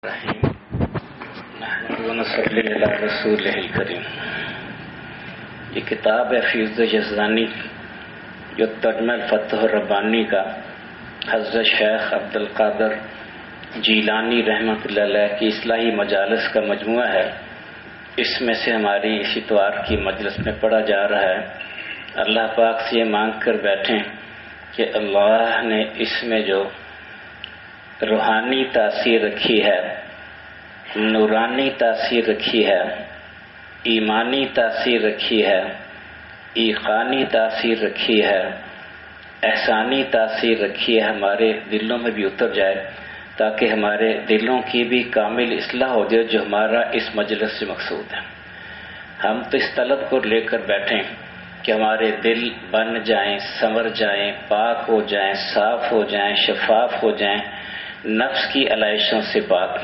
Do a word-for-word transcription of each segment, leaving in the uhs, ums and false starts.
رسول الکریم. یہ کتاب ہے فیض یزدانی جو ترجمہ الفتح الربانی کا حضرت شیخ عبد القادر جیلانی رحمۃ اللہ علیہ کی اصلاحی مجالس کا مجموعہ ہے. اس میں سے ہماری اس اتوار کی مجلس میں پڑھا جا رہا ہے. اللہ پاک سے یہ مانگ کر بیٹھیں کہ اللہ نے اس میں جو روحانی تاثیر رکھی ہے، نورانی تاثیر رکھی ہے، ایمانی تاثیر رکھی ہے، ایقانی تاثیر رکھی ہے، احسانی تاثیر رکھی ہے، ہمارے دلوں میں بھی اتر جائے تاکہ ہمارے دلوں کی بھی کامل اصلاح ہو جائے جو ہمارا اس مجلس سے مقصود ہے. ہم تو اس طلب کو لے کر بیٹھیں کہ ہمارے دل بن جائیں، سنور جائیں، پاک ہو جائیں، صاف ہو جائیں، شفاف ہو جائیں، نفس کی علائشوں سے پاک،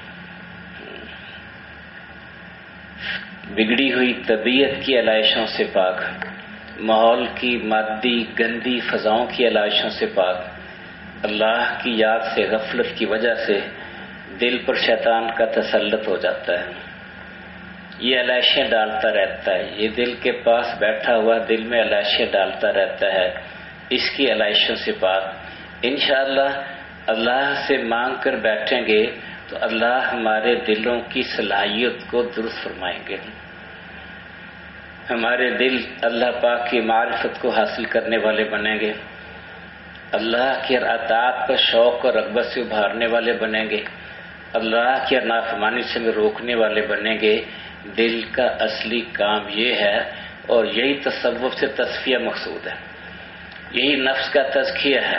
بگڑی ہوئی طبیعت کی علائشوں سے پاک، ماحول کی مادی گندی فضاؤں کی علائشوں سے پاک. اللہ کی یاد سے غفلت کی وجہ سے دل پر شیطان کا تسلط ہو جاتا ہے، یہ علائشیں ڈالتا رہتا ہے، یہ دل کے پاس بیٹھا ہوا دل میں علائشیں ڈالتا رہتا ہے. اس کی علائشوں سے پاک انشاءاللہ اللہ سے مانگ کر بیٹھیں گے تو اللہ ہمارے دلوں کی صلاحیت کو درست فرمائیں گے. ہمارے دل اللہ پاک کی معرفت کو حاصل کرنے والے بنیں گے، اللہ کی اطاعت پر شوق اور رغبت سے ابھارنے والے بنیں گے، اللہ کی نافرمانی سے میں روکنے والے بنیں گے. دل کا اصلی کام یہ ہے اور یہی تصوف سے تصفیہ مقصود ہے، یہی نفس کا تزکیہ ہے.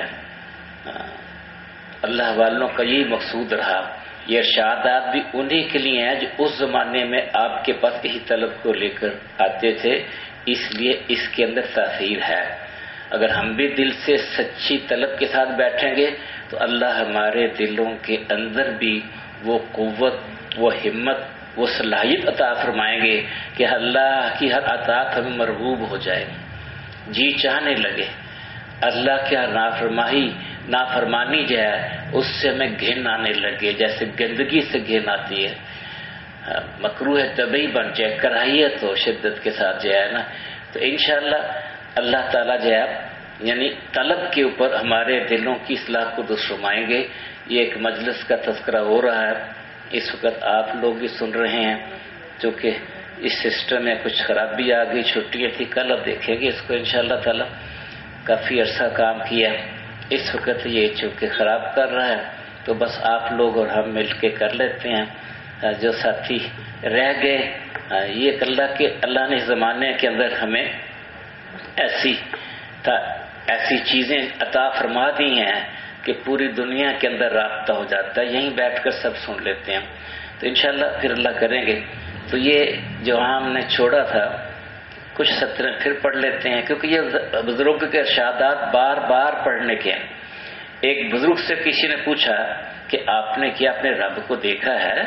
اللہ والوں کا یہی مقصود رہا. یہ ارشادات بھی انہی کے لیے ہیں جو اس زمانے میں آپ کے پاس یہی طلب کو لے کر آتے تھے، اس لیے اس کے اندر تاثیر ہے. اگر ہم بھی دل سے سچی طلب کے ساتھ بیٹھیں گے تو اللہ ہمارے دلوں کے اندر بھی وہ قوت، وہ ہمت، وہ صلاحیت عطا فرمائیں گے کہ اللہ کی ہر اطاعت ہمیں مرغوب ہو جائے، جی چاہنے لگے. اللہ کی ہر نافرمانی نافرمانی جو ہے اس سے ہمیں گھن آنے لگے، جیسے گندگی سے گھن آتی ہے، مکروہ طبعی بن جائے، کراہیت ہو شدت کے ساتھ جو ہے نا. تو انشاءاللہ اللہ تعالیٰ جو ہے یعنی طلب کے اوپر ہمارے دلوں کی اصلاح کو درست فرمائیں گے. یہ ایک مجلس کا تذکرہ ہو رہا ہے، اس وقت آپ لوگ بھی سن رہے ہیں. چونکہ اس سسٹم میں کچھ خرابی آ گئی، چھٹیاں تھی، کل اب دیکھیں گے اس کو انشاءاللہ تعالیٰ. کافی عرصہ کام کیا، اس وقت یہ چونکہ خراب کر رہا ہے تو بس آپ لوگ اور ہم مل کے کر لیتے ہیں. جو ساتھی رہ گئے یہ اللہ کے اللہ نے زمانے کے اندر ہمیں ایسی ایسی چیزیں عطا فرما دی ہیں کہ پوری دنیا کے اندر رابطہ ہو جاتا ہے، یہیں بیٹھ کر سب سن لیتے ہیں. تو انشاءاللہ پھر اللہ کریں گے. تو یہ جو ہم نے چھوڑا تھا کچھ سطریں پھر پڑھ لیتے ہیں کیونکہ یہ بزرگ کے ارشادات بار بار پڑھنے کے ہیں. ایک بزرگ سے کسی نے پوچھا کہ آپ نے کیا اپنے رب کو دیکھا ہے؟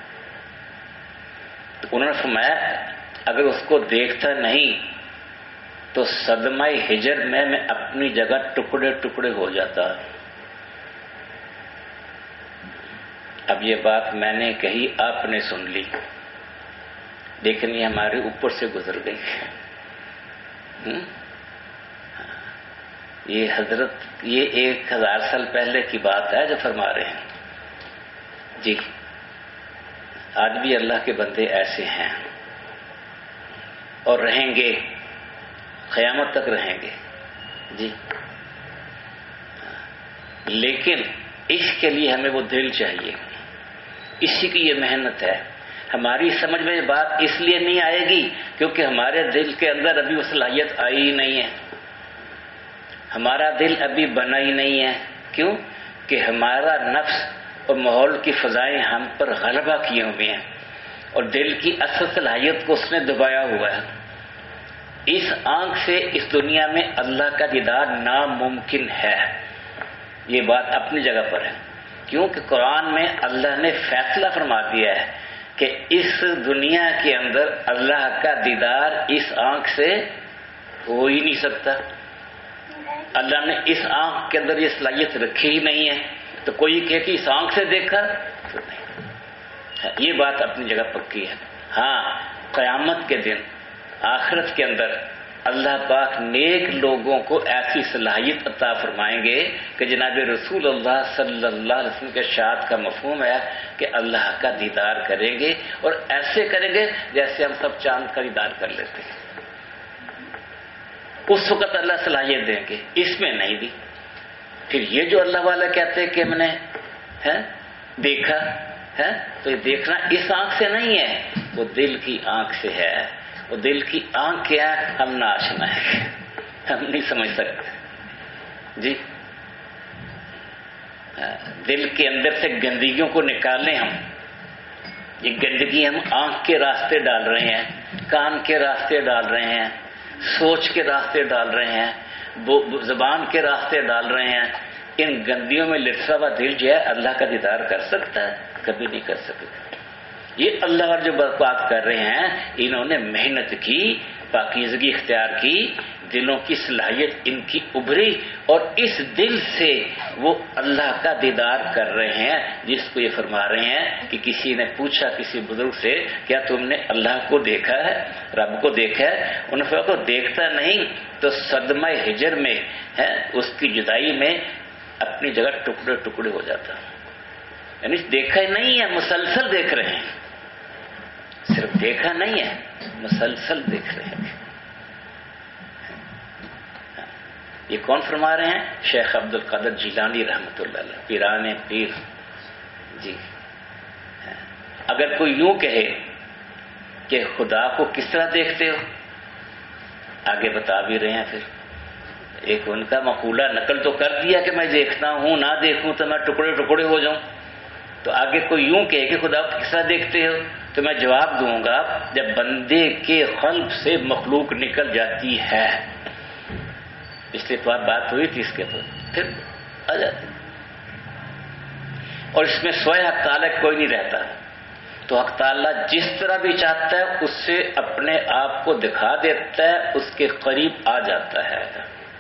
تو انہوں نے فرمایا اگر اس کو دیکھتا نہیں تو صدمہ ہجر میں میں اپنی جگہ ٹکڑے ٹکڑے ہو جاتا. اب یہ بات میں نے کہی، آپ نے سن لی، لیکن یہ ہمارے اوپر سے گزر گئی. یہ حضرت یہ ایک ہزار سال پہلے کی بات ہے جو فرما رہے ہیں. جی آج بھی اللہ کے بندے ایسے ہیں اور رہیں گے، قیامت تک رہیں گے. جی لیکن اس کے لیے ہمیں وہ دل چاہیے، اسی کی یہ محنت ہے. ہماری سمجھ میں یہ بات اس لیے نہیں آئے گی کیونکہ ہمارے دل کے اندر ابھی وہ صلاحیت آئی ہی نہیں ہے، ہمارا دل ابھی بنا ہی نہیں ہے. کیوں کہ ہمارا نفس اور ماحول کی فضائیں ہم پر غلبہ کیے ہوئے ہیں اور دل کی اصل صلاحیت کو اس نے دبایا ہوا ہے. اس آنکھ سے اس دنیا میں اللہ کا دیدار ناممکن ہے، یہ بات اپنی جگہ پر ہے. کیونکہ قرآن میں اللہ نے فیصلہ فرما دیا ہے کہ اس دنیا کے اندر اللہ کا دیدار اس آنکھ سے ہو ہی نہیں سکتا. اللہ نے اس آنکھ کے اندر یہ صلاحیت رکھی ہی نہیں ہے. تو کوئی کہے کہ اس آنکھ سے دیکھا تو نہیں. یہ بات اپنی جگہ پکی ہے. ہاں قیامت کے دن آخرت کے اندر اللہ پاک نیک لوگوں کو ایسی صلاحیت عطا فرمائیں گے کہ جناب رسول اللہ صلی اللہ علیہ وسلم کے ارشاد کا مفہوم ہے کہ اللہ کا دیدار کریں گے، اور ایسے کریں گے جیسے ہم سب چاند کا دیدار کر لیتے ہیں. اس وقت اللہ صلاحیت دیں گے، اس میں نہیں دی. پھر یہ جو اللہ والا کہتے ہیں کہ ہم نے ہے دیکھا ہے، تو یہ دیکھنا اس آنکھ سے نہیں ہے، وہ دل کی آنکھ سے ہے. وہ دل کی آنکھ کیا ہے ہم نہ آشنا ہے، ہم نہیں سمجھ سکتے جی. دل کے اندر سے گندگیوں کو نکالیں ہم. یہ گندگی ہم آنکھ کے راستے ڈال رہے ہیں، کان کے راستے ڈال رہے ہیں، سوچ کے راستے ڈال رہے ہیں، زبان کے راستے ڈال رہے ہیں. ان گندیوں میں لٹسا ہوا دل جو ہے اللہ کا دیدار کر سکتا ہے؟ کبھی نہیں کر سکتا. یہ اللہ جو بات کر رہے ہیں، انہوں نے محنت کی، پاکیزگی اختیار کی، دلوں کی صلاحیت ان کی ابھری، اور اس دل سے وہ اللہ کا دیدار کر رہے ہیں. جس کو یہ فرما رہے ہیں کہ کسی نے پوچھا کسی بزرگ سے کیا تم نے اللہ کو دیکھا ہے، رب کو دیکھا ہے؟ انہوں نے کہا دیکھتا نہیں تو صدمہ ہجر میں ہے، اس کی جدائی میں اپنی جگہ ٹکڑے ٹکڑے ہو جاتا. یعنی دیکھا ہی نہیں ہے، مسلسل دیکھ رہے ہیں. صرف دیکھا نہیں ہے، مسلسل دیکھ رہے ہیں. یہ کون فرما رہے ہیں؟ شیخ عبد القادر جیلانی رحمۃ اللہ علیہ، پیران پیر جی. اگر کوئی یوں کہے کہ خدا کو کس طرح دیکھتے ہو، آگے بتا بھی رہے ہیں. پھر ایک ان کا مقولہ نقل تو کر دیا کہ میں دیکھتا ہوں، نہ دیکھوں تو میں ٹکڑے ٹکڑے ہو جاؤں. تو آگے کوئی یوں کہے کہ خدا کو کس طرح دیکھتے ہو، تو میں جواب دوں گا جب بندے کے قلب سے مخلوق نکل جاتی ہے. اس لیے تو آپ بات ہوئی تھی اس کے تو پھر آ جاتی. اور اس میں سوائے حق تعالیٰ کوئی نہیں رہتا. تو حق تعالیٰ جس طرح بھی چاہتا ہے اس سے اپنے آپ کو دکھا دیتا ہے، اس کے قریب آ جاتا ہے.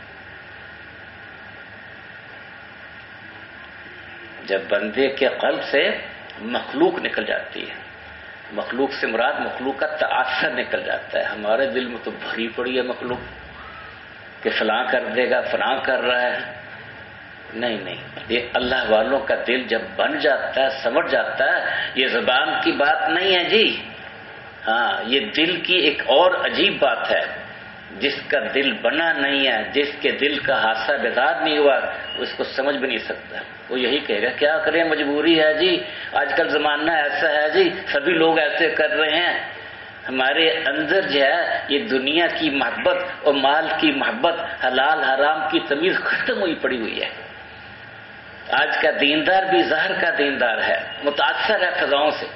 جب بندے کے قلب سے مخلوق نکل جاتی ہے، مخلوق سے مراد مخلوق کا تاثر نکل جاتا ہے. ہمارے دل میں تو بھری پڑی ہے مخلوق کہ فلاں کر دے گا، فلاں کر رہا ہے. نہیں نہیں، یہ اللہ والوں کا دل جب بن جاتا ہے، سمجھ جاتا ہے. یہ زبان کی بات نہیں ہے جی، ہاں یہ دل کی ایک اور عجیب بات ہے. جس کا دل بنا نہیں ہے، جس کے دل کا حادثہ بیدار نہیں ہوا، اس کو سمجھ بھی نہیں سکتا. وہ یہی کہے گا کیا کریں، مجبوری ہے جی، آج کل زمانہ ایسا ہے جی، سبھی لوگ ایسے کر رہے ہیں. ہمارے اندر جو ہے یہ دنیا کی محبت اور مال کی محبت، حلال حرام کی تمیز ختم ہوئی پڑی ہوئی ہے. آج کا دیندار بھی ظاہر کا دیندار ہے، متاثر ہے فضاؤں سے.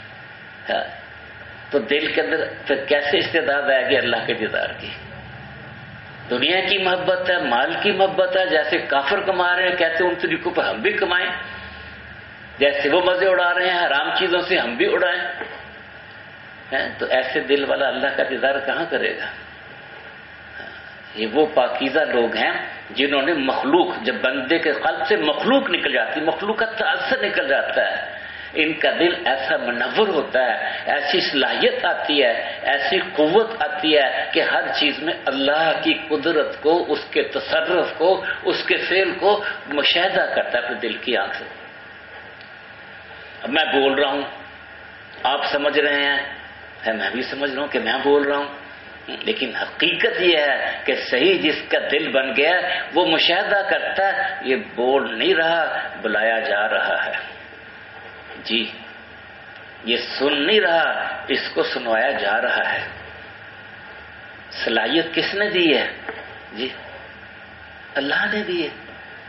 تو دل کے اندر پھر کیسے استعداد آئے گی اللہ کے دیدار کی؟ دنیا کی محبت ہے، مال کی محبت ہے. جیسے کافر کما رہے ہیں، کہتے ہیں ان طریقوں پر ہم بھی کمائیں. جیسے وہ مزے اڑا رہے ہیں حرام چیزوں سے، ہم بھی اڑائیں. تو ایسے دل والا اللہ کا دیدار کہاں کرے گا؟ یہ وہ پاکیزہ لوگ ہیں جنہوں نے مخلوق، جب بندے کے قلب سے مخلوق نکل جاتی، مخلوق کا تاثر نکل جاتا ہے، ان کا دل ایسا منور ہوتا ہے، ایسی صلاحیت آتی ہے، ایسی قوت آتی ہے کہ ہر چیز میں اللہ کی قدرت کو، اس کے تصرف کو، اس کے فعل کو مشاہدہ کرتا ہے اپنے دل کی آنکھ سے. اب میں بول رہا ہوں، آپ سمجھ رہے ہیں، میں بھی سمجھ رہا ہوں کہ میں بول رہا ہوں، لیکن حقیقت یہ ہے کہ صحیح جس کا دل بن گیا وہ مشاہدہ کرتا ہے، یہ بول نہیں رہا، بلایا جا رہا ہے جی. یہ سن نہیں رہا، اس کو سنوایا جا رہا ہے. صلاحیت کس نے دی ہے جی؟ اللہ نے دی ہے.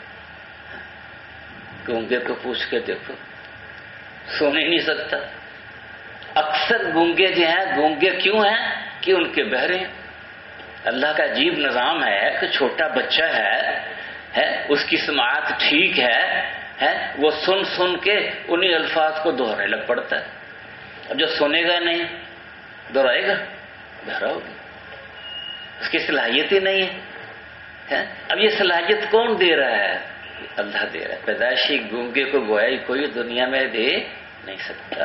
گونگے کو پوچھ کے دیکھو، سن ہی نہیں سکتا. اکثر گونگے جو ہیں، گونگے کیوں ہیں؟ کہ ان کے بہرے ہیں. اللہ کا عجیب نظام ہے کہ چھوٹا بچہ ہے, ہے اس کی سماعت ٹھیک ہے, ہے وہ سن سن کے انہی الفاظ کو دہرانے لگ پڑتا ہے. اب جو سنے گا نہیں دہرائے گا, دہراؤگے, اس کی صلاحیت ہی نہیں ہے. اب یہ صلاحیت کون دے رہا ہے؟ اللہ دے رہا ہے. پیدائشی گونگے کو گویا کوئی دنیا میں دے نہیں سکتا.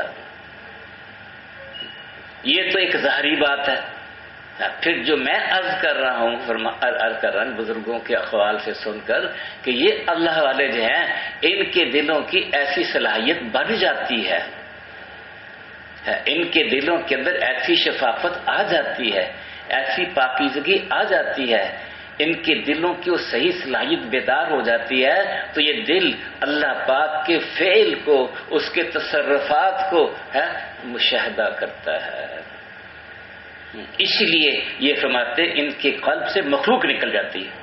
یہ تو ایک ظاہری بات ہے. پھر جو میں عرض کر رہا ہوں عرض کر رہا ہوں بزرگوں کے اقوال سے سن کر کہ یہ اللہ والے جو ہیں ان کے دلوں کی ایسی صلاحیت بن جاتی ہے، ان کے دلوں کے اندر ایسی شفافت آ جاتی ہے، ایسی پاکیزگی آ جاتی ہے، ان کے دلوں کی وہ صحیح صلاحیت بیدار ہو جاتی ہے، تو یہ دل اللہ پاک کے فعل کو، اس کے تصرفات کو ہے مشاہدہ کرتا ہے. اس لیے یہ فرماتے ان کے قلب سے مخلوق نکل جاتی ہے.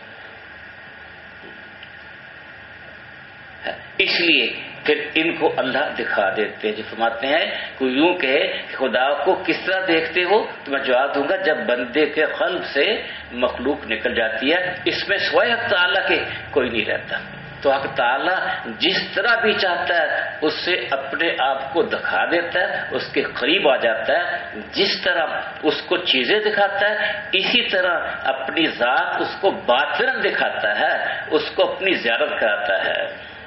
اس لیے پھر ان کو اللہ دکھا دیتے ہیں. جو فرماتے ہیں کوئی یوں کہے کہ خدا کو کس طرح دیکھتے ہو تو میں جواب دوں گا جب بندے کے قلب سے مخلوق نکل جاتی ہے. اس میں سوائے حق تعالیٰ کے کوئی نہیں رہتا. تو حق تعالیٰ جس طرح بھی چاہتا ہے اس سے اپنے آپ کو دکھا دیتا ہے، اس کے قریب آ جاتا ہے. جس طرح اس کو چیزیں دکھاتا ہے اسی طرح اپنی ذات اس کو باطناً دکھاتا ہے، اس کو اپنی زیارت کراتا ہے.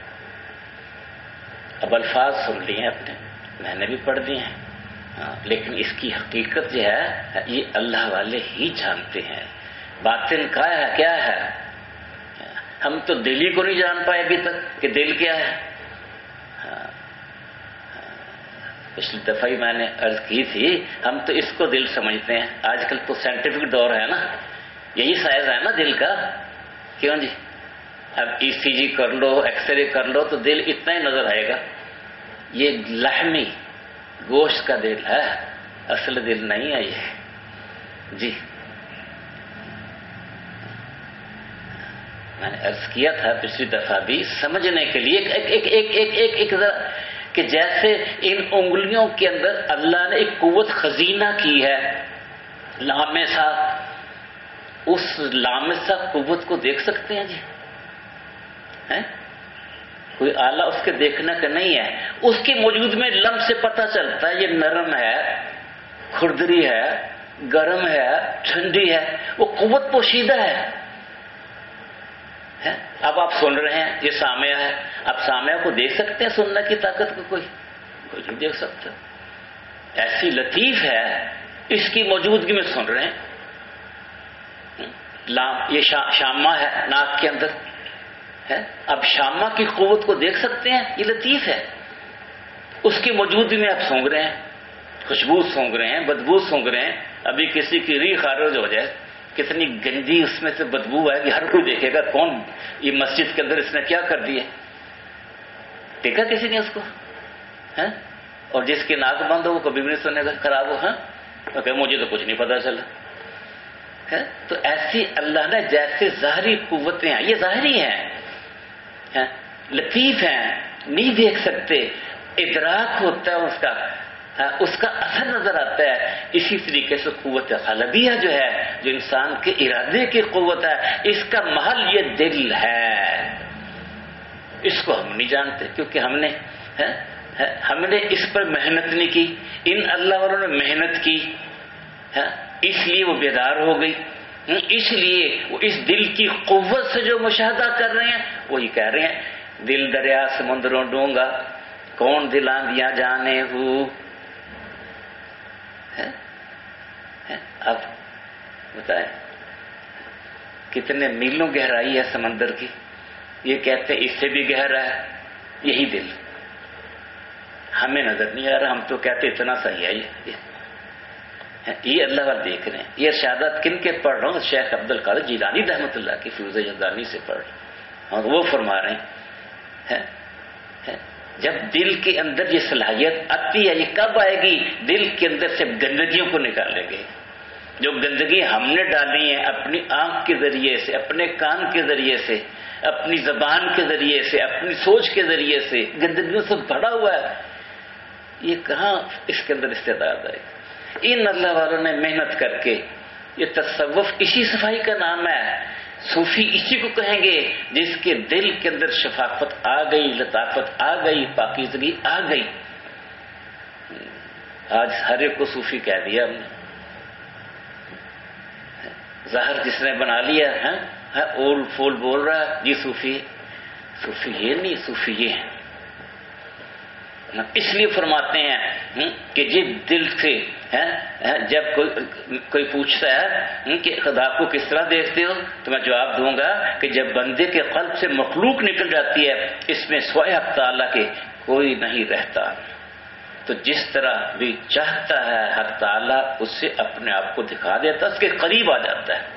اب الفاظ سن لیے اپنے، میں نے بھی پڑھ دیے ہیں، لیکن اس کی حقیقت جو ہے یہ اللہ والے ہی جانتے ہیں. باطن کا ہے کیا ہے، ہم تو دل ہی کو نہیں جان پائے ابھی تک کہ دل کیا ہے. پچھلی دفعہ ہی میں نے عرض کی تھی ہم تو اس کو دل سمجھتے ہیں. آج کل تو سائنٹیفک دور ہے نا، یہی سائز ہے نا دل کا. کیوں جی، اب ای سی جی کر لو، ایکس رے کر لو تو دل اتنا ہی نظر آئے گا. یہ لحمی گوشت کا دل ہے، اصل دل نہیں ہے یہ. جی میں نے عرض کیا تھا پچھلی دفعہ بھی سمجھنے کے لیے ایک ایک ایک ایک ایک ایک ذرا کہ جیسے ان انگلیوں کے اندر اللہ نے ایک قوت خزینہ کی ہے لامسا. اس لامسا قوت کو دیکھ سکتے ہیں جی؟ ہے کوئی آلہ اس کے دیکھنے کا نہیں ہے. اس کے موجود میں لمس سے پتہ چلتا ہے یہ نرم ہے، کھردری ہے، گرم ہے، ٹھنڈی ہے. وہ قوت پوشیدہ ہے. اب آپ سن رہے ہیں، یہ سامعہ ہے، آپ سامعہ کو دیکھ سکتے ہیں سننے کی طاقت کو؟ کوئی کوئی نہیں دیکھ سکتا. ایسی لطیف ہے اس کی موجودگی میں سن رہے ہیں. یہ شامہ ہے ناک کے اندر ہے، اب شامہ کی قوت کو دیکھ سکتے ہیں، یہ لطیف ہے. اس کی موجودگی میں آپ سونگ رہے ہیں، خوشبو سونگ رہے ہیں، بدبو سونگ رہے ہیں. ابھی کسی کی ری خارج ہو جائے کتنی گندی اس میں سے بدبو آئے گی، ہر کوئی دیکھے گا کون یہ مسجد کے اندر اس نے کیا کر دیا. دیکھا کسی نے اس کو ہے؟ اور جس کی ناک بند ہو وہ کبھی بھی نہیں سننے گا خراب ہو. ہاں کہ مجھے تو کچھ نہیں پتا چلا ہے. تو ایسی اللہ نے جیسے ظاہری قوتیں ہیں، یہ ظاہری ہیں، لطیف ہیں، نہیں دیکھ سکتے، ادراک ہوتا ہے اس کا، اس کا اثر نظر آتا ہے. اسی طریقے سے قوت غلبیہ جو ہے، جو انسان کے ارادے کی قوت ہے، اس کا محل یہ دل ہے. اس کو ہم نہیں جانتے کیونکہ ہم نے ہم نے اس پر محنت نہیں کی. ان اللہ والوں نے محنت کی، اس لیے وہ بیدار ہو گئی. اس لیے وہ اس دل کی قوت سے جو مشاہدہ کر رہے ہیں وہی کہہ رہے ہیں دل دریا سمندروں ڈونگا کون دلاں دیا جانے ہو. اب بتائیں کتنے میلوں گہرائی ہے سمندر کی. یہ کہتے ہیں اس سے بھی گہرا ہے یہی دل. ہمیں نظر نہیں آ رہا، ہم تو کہتے اتنا صحیح ہے. یہ یہ اللہ والے دیکھ رہے ہیں. یہ ارشادات کن کے پڑھ رہا ہوں؟ شیخ عبد القادر جیلانی رحمۃ اللہ کی فیوز یزدانی سے پڑھ رہا ہوں، اور وہ فرما رہے ہیں جب دل کے اندر یہ صلاحیت آتی ہے، یہ کب آئے گی؟ دل کے اندر سے گندگیوں کو نکالیں گے. جو گندگی ہم نے ڈالی ہیں اپنی آنکھ کے ذریعے سے، اپنے کان کے ذریعے سے، اپنی زبان کے ذریعے سے، اپنی سوچ کے ذریعے سے گندگیوں سے بھرا ہوا ہے، یہ کہاں اس کے اندر استعداد آئے گا؟ ان اللہ والوں نے محنت کر کے، یہ تصوف اسی صفائی کا نام ہے. صوفی اسی کو کہیں گے جس کے دل کے اندر شفافت آ گئی، لطافت آ گئی، پاکیزگی آ گئی. آج ہر ایک کو صوفی کہہ دیا ہم نے. ظاہر جس نے بنا لیا ہے اول فول بول رہا ہے جی صوفی. صوفی یہ نہیں، صوفی یہ ہے. اس لیے فرماتے ہیں کہ جب دل سے جب کوئی کوئی پوچھتا ہے کہ خدا کو کس طرح دیکھتے ہو تو میں جواب دوں گا کہ جب بندے کے قلب سے مخلوق نکل جاتی ہے اس میں سوائے حق تعالیٰ کے کوئی نہیں رہتا. تو جس طرح بھی چاہتا ہے حق تعالیٰ اس سے اپنے آپ کو دکھا دیتا، اس کے قریب آ جاتا ہے.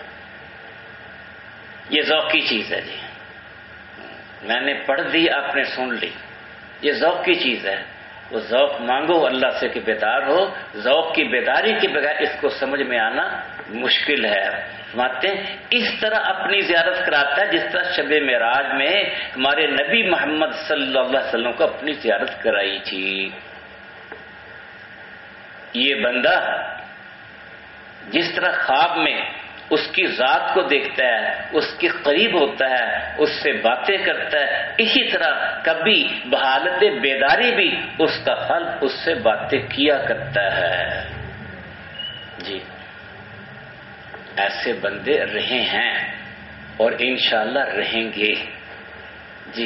یہ ذوق کی چیز ہے جی. میں نے پڑھ دی، آپ نے سن لی، یہ ذوق کی چیز ہے. وہ ذوق مانگو اللہ سے کہ بیدار ہو. ذوق کی بیداری کے بغیر اس کو سمجھ میں آنا مشکل ہے. فرماتے ہیں اس طرح اپنی زیارت کراتا ہے جس طرح شب معراج میں ہمارے نبی محمد صلی اللہ علیہ وسلم کو اپنی زیارت کرائی تھی. یہ بندہ جس طرح خواب میں اس کی ذات کو دیکھتا ہے، اس کے قریب ہوتا ہے، اس سے باتیں کرتا ہے، اسی طرح کبھی بحالت بیداری بھی اس کا قلب اس سے باتیں کیا کرتا ہے. جی ایسے بندے رہے ہیں اور انشاءاللہ رہیں گے. جی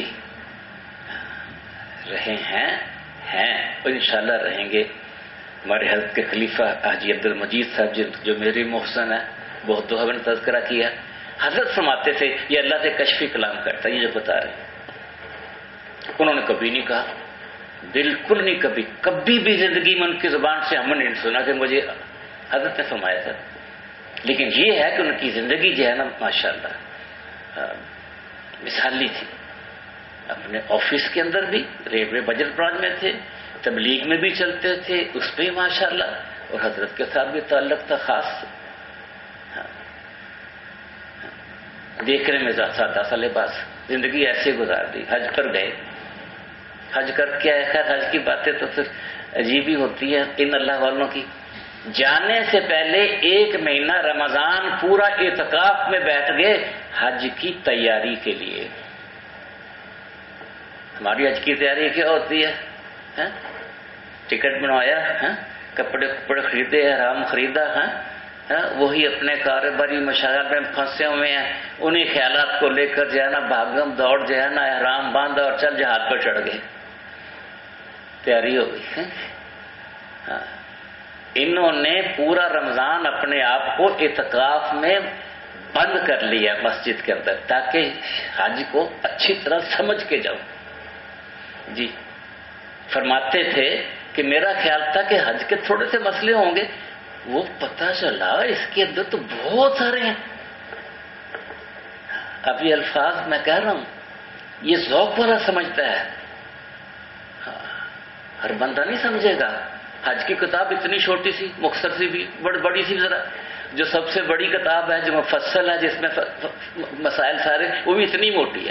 رہے ہیں ہیں اور انشاءاللہ رہیں گے. ہمارے حضرت کے خلیفہ حاجی عبد المجید صاحب جی جو میری محسن ہے، بہت دفعہ نے تذکرہ کیا، حضرت فرماتے تھے یہ اللہ سے کشفی کلام کرتا ہے. یہ جو بتا رہے انہوں نے کبھی نہیں کہا، بالکل نہیں، کبھی کبھی بھی زندگی میں ان کی زبان سے ہم نے نہیں سنا کہ مجھے حضرت نے فرمایا تھا. لیکن یہ ہے کہ ان کی زندگی جو ہے نا ماشاءاللہ مثالی تھی. اپنے آفس کے اندر بھی ریلوے بجٹ برانچ میں تھے، تبلیغ میں بھی چلتے تھے، اس پہ ماشاءاللہ، اور حضرت کے ساتھ بھی تعلق تھا خاص. دیکھنے میں سادہ سا لباس، زندگی ایسے گزار دی. حج پر گئے، حج کر کے آئے. خیر حج کی باتیں تو پھر عجیب ہی ہوتی ہے ان اللہ والوں کی. جانے سے پہلے ایک مہینہ رمضان پورا اعتکاف میں بیٹھ گئے حج کی تیاری کے لیے. ہماری حج کی تیاری کیا ہوتی ہے؟ ٹکٹ بنوایا، کپڑے کپڑے خریدے، احرام خریدا، وہی اپنے کاروباری مشاغل میں پھنسے ہوئے ہیں، انہی خیالات کو لے کر جو ہے نا بھاگم دوڑ جو ہے نا احرام باندھا اور چل جہاد پر چڑھ گئے. تیاری ہو گئی. انہوں نے پورا رمضان اپنے آپ کو اعتکاف میں بند کر لیا مسجد کے اندر تاکہ حج کو اچھی طرح سمجھ کے جاؤ. جی فرماتے تھے کہ میرا خیال تھا کہ حج کے تھوڑے سے مسئلے ہوں گے، وہ پتہ چلا اس کے اندر تو بہت سارے ہیں. اب یہ الفاظ میں کہہ رہا ہوں یہ ذوق والا سمجھتا ہے، ہر بندہ نہیں سمجھے گا. حج کی کتاب اتنی چھوٹی سی مختصر سی بھی بڑی بڑی سی ذرا، جو سب سے بڑی کتاب ہے جو مفصل ہے جس میں مسائل سارے، وہ بھی اتنی موٹی ہے.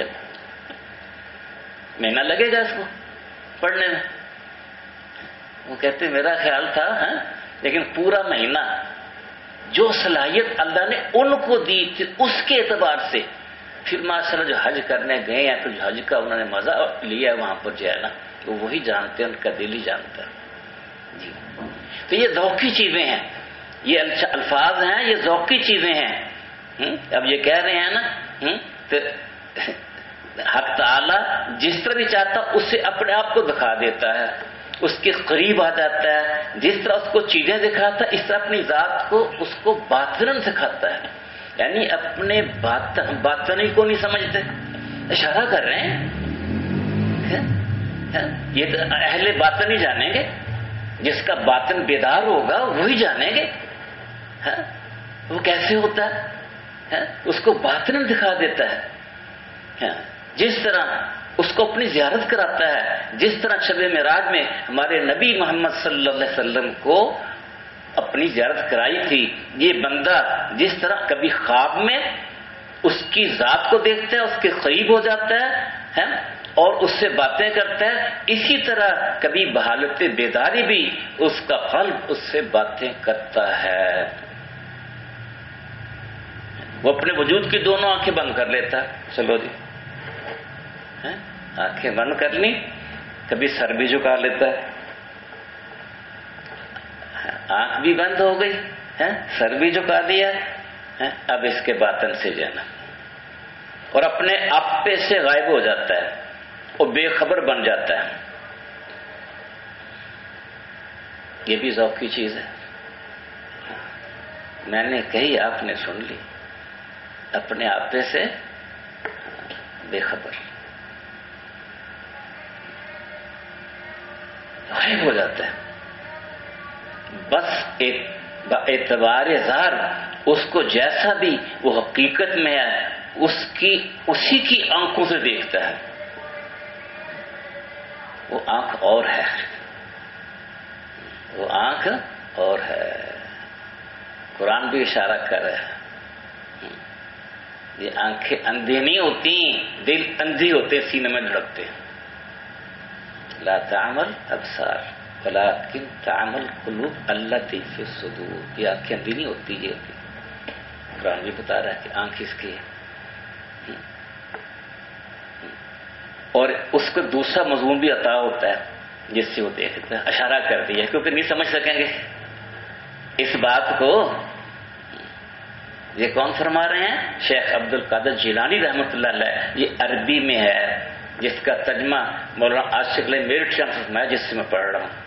مہینہ لگے گا اس کو پڑھنے میں. وہ کہتے میرا خیال تھا ہاں لیکن پورا مہینہ جو صلاحیت اللہ نے ان کو دی تھی اس کے اعتبار سے پھر ماشاءاللہ جو حج کرنے گئے ہیں تو حج کا انہوں نے مزہ لیا ہے وہاں پر جو ہے نا تو وہی جانتے ہیں، ان کا دل ہی جانتا ہے. جی تو یہ ذوقی چیزیں ہیں، یہ الفاظ ہیں، یہ ذوقی چیزیں ہیں. اب یہ کہہ رہے ہیں نا تو حق تعالی جس طرح بھی چاہتا اس سے اپنے آپ کو دکھا دیتا ہے، اس کے قریب آ جاتا ہے. جس طرح اس کو چیزیں دکھاتا ہے اس طرح اپنی ذات کو اس کو باطناً دکھاتا ہے. یعنی اپنے باطن باطنی کو نہیں سمجھتے، اشارہ کر رہے ہیں. یہ تو اہل باطن ہی جانیں گے، جس کا باطن بیدار ہوگا وہی جانیں گے وہ کیسے ہوتا ہے. اس کو باطناً دکھا دیتا ہے. جس طرح اس کو اپنی زیارت کراتا ہے، جس طرح شب معراج میں ہمارے نبی محمد صلی اللہ علیہ وسلم کو اپنی زیارت کرائی تھی. یہ بندہ جس طرح کبھی خواب میں اس کی ذات کو دیکھتا ہے، اس کے قریب ہو جاتا ہے اور اس سے باتیں کرتا ہے، اسی طرح کبھی بحالت بیداری بھی اس کا قلب اس سے باتیں کرتا ہے. وہ اپنے وجود کی دونوں آنکھیں بند کر لیتا ہے. چلو جی آنکھیں بند کر لی، کبھی سر بھی جھکا لیتا ہے، آنکھ بھی بند ہو گئی، سر بھی جھکا دیا. اب اس کے باطن سے جانا اور اپنے آپ سے غائب ہو جاتا ہے اور بے خبر بن جاتا ہے. یہ بھی ذوق کی چیز ہے. میں نے کہی آپ نے سن لی، اپنے آپ سے بے خبر غائب ہو جاتا ہے. بس ایک اعتبار ظاہر اس کو جیسا بھی وہ حقیقت میں ہے اس کی اسی کی آنکھوں سے دیکھتا ہے. وہ آنکھ اور ہے، وہ آنکھ اور ہے. قرآن بھی اشارہ کر رہا ہے، یہ آنکھیں اندھی نہیں ہوتی، دل اندھی ہوتے، سینے میں دھڑکتے. لا تعمل ابصار ولکن تعمل قلوب التی فی الصدور. یہ آنکھیں اندھی نہیں ہوتی، یہ ہوتی. قرآن بھی بتا رہا ہے کہ آنکھ اس کی ہے. اور اس کو دوسرا مضمون بھی عطا ہوتا ہے جس سے وہ دیکھتا ہے. اشارہ کر دیا کیونکہ نہیں سمجھ سکیں گے اس بات کو. یہ کون فرما رہے ہیں؟ شیخ عبد القادر جیلانی رحمۃ اللہ علیہ. یہ عربی میں ہے جس کا ترجمہ مولانا عاشق علیہ میرٹھ سے فرمایا، جس سے میں پڑھ رہا ہوں.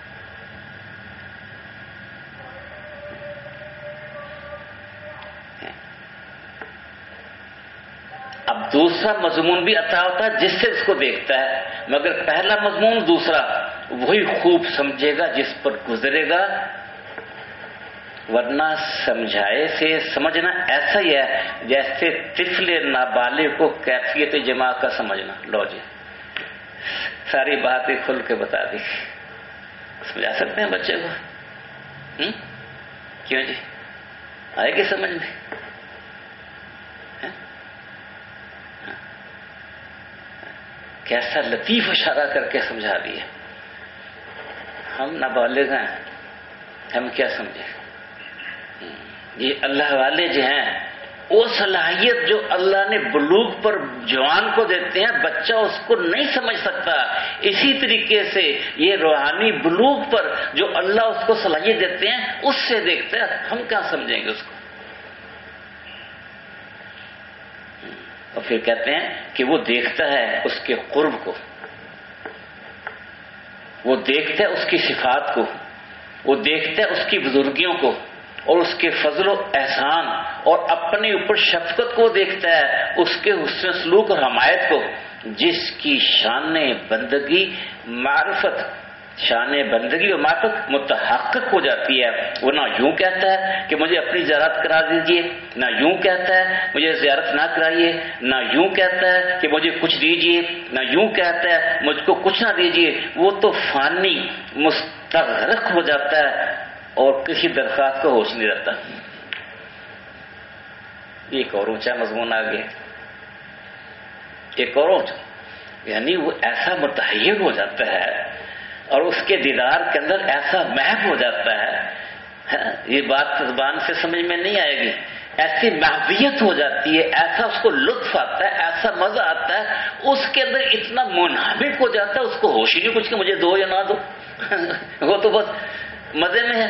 اب دوسرا مضمون بھی عطا ہوتا ہے جس سے اس کو دیکھتا ہے، مگر پہلا مضمون دوسرا وہی خوب سمجھے گا جس پر گزرے گا. ورنہ سمجھائے سے سمجھنا ایسا ہی ہے جیسے طفل نابالغ کو کیفیت جماع کا سمجھنا. لو جی ساری باتیں کھل کے بتا دی. سمجھا سکتے ہیں بچے کو؟ ہم؟ کیوں جی آئے گی سمجھ میں؟ کیسا لطیف اشارہ کر کے سمجھا دیا. ہم نابالغ ہیں، ہم کیا سمجھیں؟ یہ اللہ والے جو ہیں وہ صلاحیت جو اللہ نے بلوغ پر جوان کو دیتے ہیں بچہ اس کو نہیں سمجھ سکتا. اسی طریقے سے یہ روحانی بلوغ پر جو اللہ اس کو صلاحیت دیتے ہیں اس سے دیکھتا ہے. ہم کیا سمجھیں گے اس کو؟ اور پھر کہتے ہیں کہ وہ دیکھتا ہے اس کے قرب کو، وہ دیکھتا ہے اس کی صفات کو، وہ دیکھتا ہے اس کی بزرگیوں کو اور اس کے فضل و احسان، اور اپنے اوپر شفقت کو دیکھتا ہے، اس کے حسن سلوک اور حمایت کو، جس کی شان بندگی معرفت شان بندگی اور معرفت متحقق ہو جاتی ہے. وہ نہ یوں کہتا ہے کہ مجھے اپنی زیارت کرا دیجئے، نہ یوں کہتا ہے مجھے زیارت نہ کرائیے، نہ یوں کہتا ہے کہ مجھے کچھ دیجئے، نہ یوں کہتا ہے مجھ کو کچھ نہ دیجئے. وہ تو فانی مستغرق ہو جاتا ہے اور کسی درخواست کو ہوش نہیں رہتا. ایک اور اونچا مضمون آ گیا، ایک اور اونچا، یعنی وہ ایسا متحیر ہو جاتا ہے اور اس کے دیدار کے اندر ایسا محو ہو جاتا ہے. یہ بات زبان سے سمجھ میں نہیں آئے گی. ایسی محویت ہو جاتی ہے، ایسا اس کو لطف آتا ہے، ایسا مزہ آتا ہے، اس کے اندر اتنا منہمک ہو جاتا ہے اس کو ہوش ہی نہیں کچھ کہ مجھے دو یا نہ دو. وہ تو بس مزے میں ہے.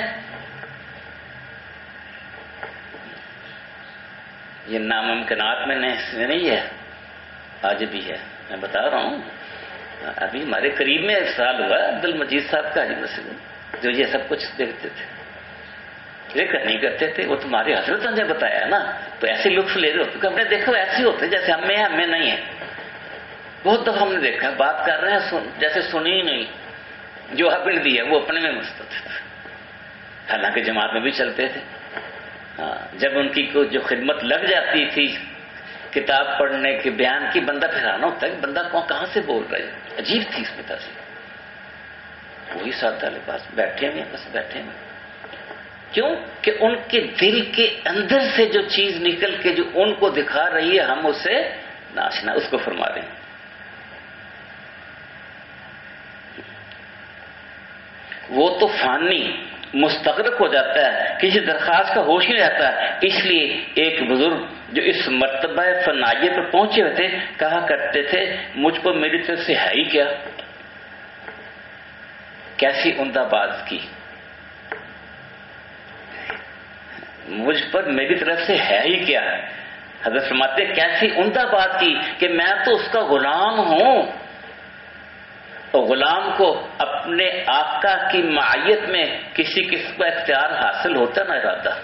یہ ناممکنات میں نہیں ہے، آج بھی ہے. میں بتا رہا ہوں ابھی ہمارے قریب میں سال ہوا عبد المجید صاحب کا جو یہ سب کچھ دیکھتے تھے، ذکر نہیں کرتے تھے. وہ تمہاری حضرت نے بتایا نا، تو ایسے لطف لے رہے ہو کیونکہ ہم نے دیکھا ایسے ہوتے جیسے ہم میں ہیں ہمیں نہیں ہے. بہت دفعہ ہم نے دیکھا بات کر رہے ہیں سن جیسے سنی ہی نہیں، جو حق نے دیا وہ اپنے میں مست ہوتے تھے، حالانکہ جماعت میں بھی چلتے تھے. ہاں جب ان کی جو خدمت لگ جاتی تھی کتاب پڑھنے کے بیان کی، بندہ پھرانا ہوتا ہے کہ بندہ کون کہاں سے بول رہا ہے. عجیب تھی اس میں تاثیر. وہی سادہ لباس بیٹھے ہوئے بس بیٹھے ہوئے. کیوں کہ ان کے دل کے اندر سے جو چیز نکل کے جو ان کو دکھا رہی ہے ہم اسے ناشنا اس کو فرما رہے ہیں. وہ تو فانی مستغرق ہو جاتا ہے، کسی درخواست کا ہوش نہیں رہتا. اس لیے ایک بزرگ جو اس مرتبہ فنائیت پر پہنچے ہوئے تھے کہا کرتے تھے مجھ کو میری طرف سے ہے ہی کیا. کیسی عمدہ بات کی، مجھ پر میری طرف سے ہے ہی کیا. حضرت فرماتے کیسی عمدہ بات کی کہ میں تو اس کا غلام ہوں، تو غلام کو اپنے آقا کی معیت میں کسی قسم کا اختیار حاصل ہوتا نہ ارادہ۔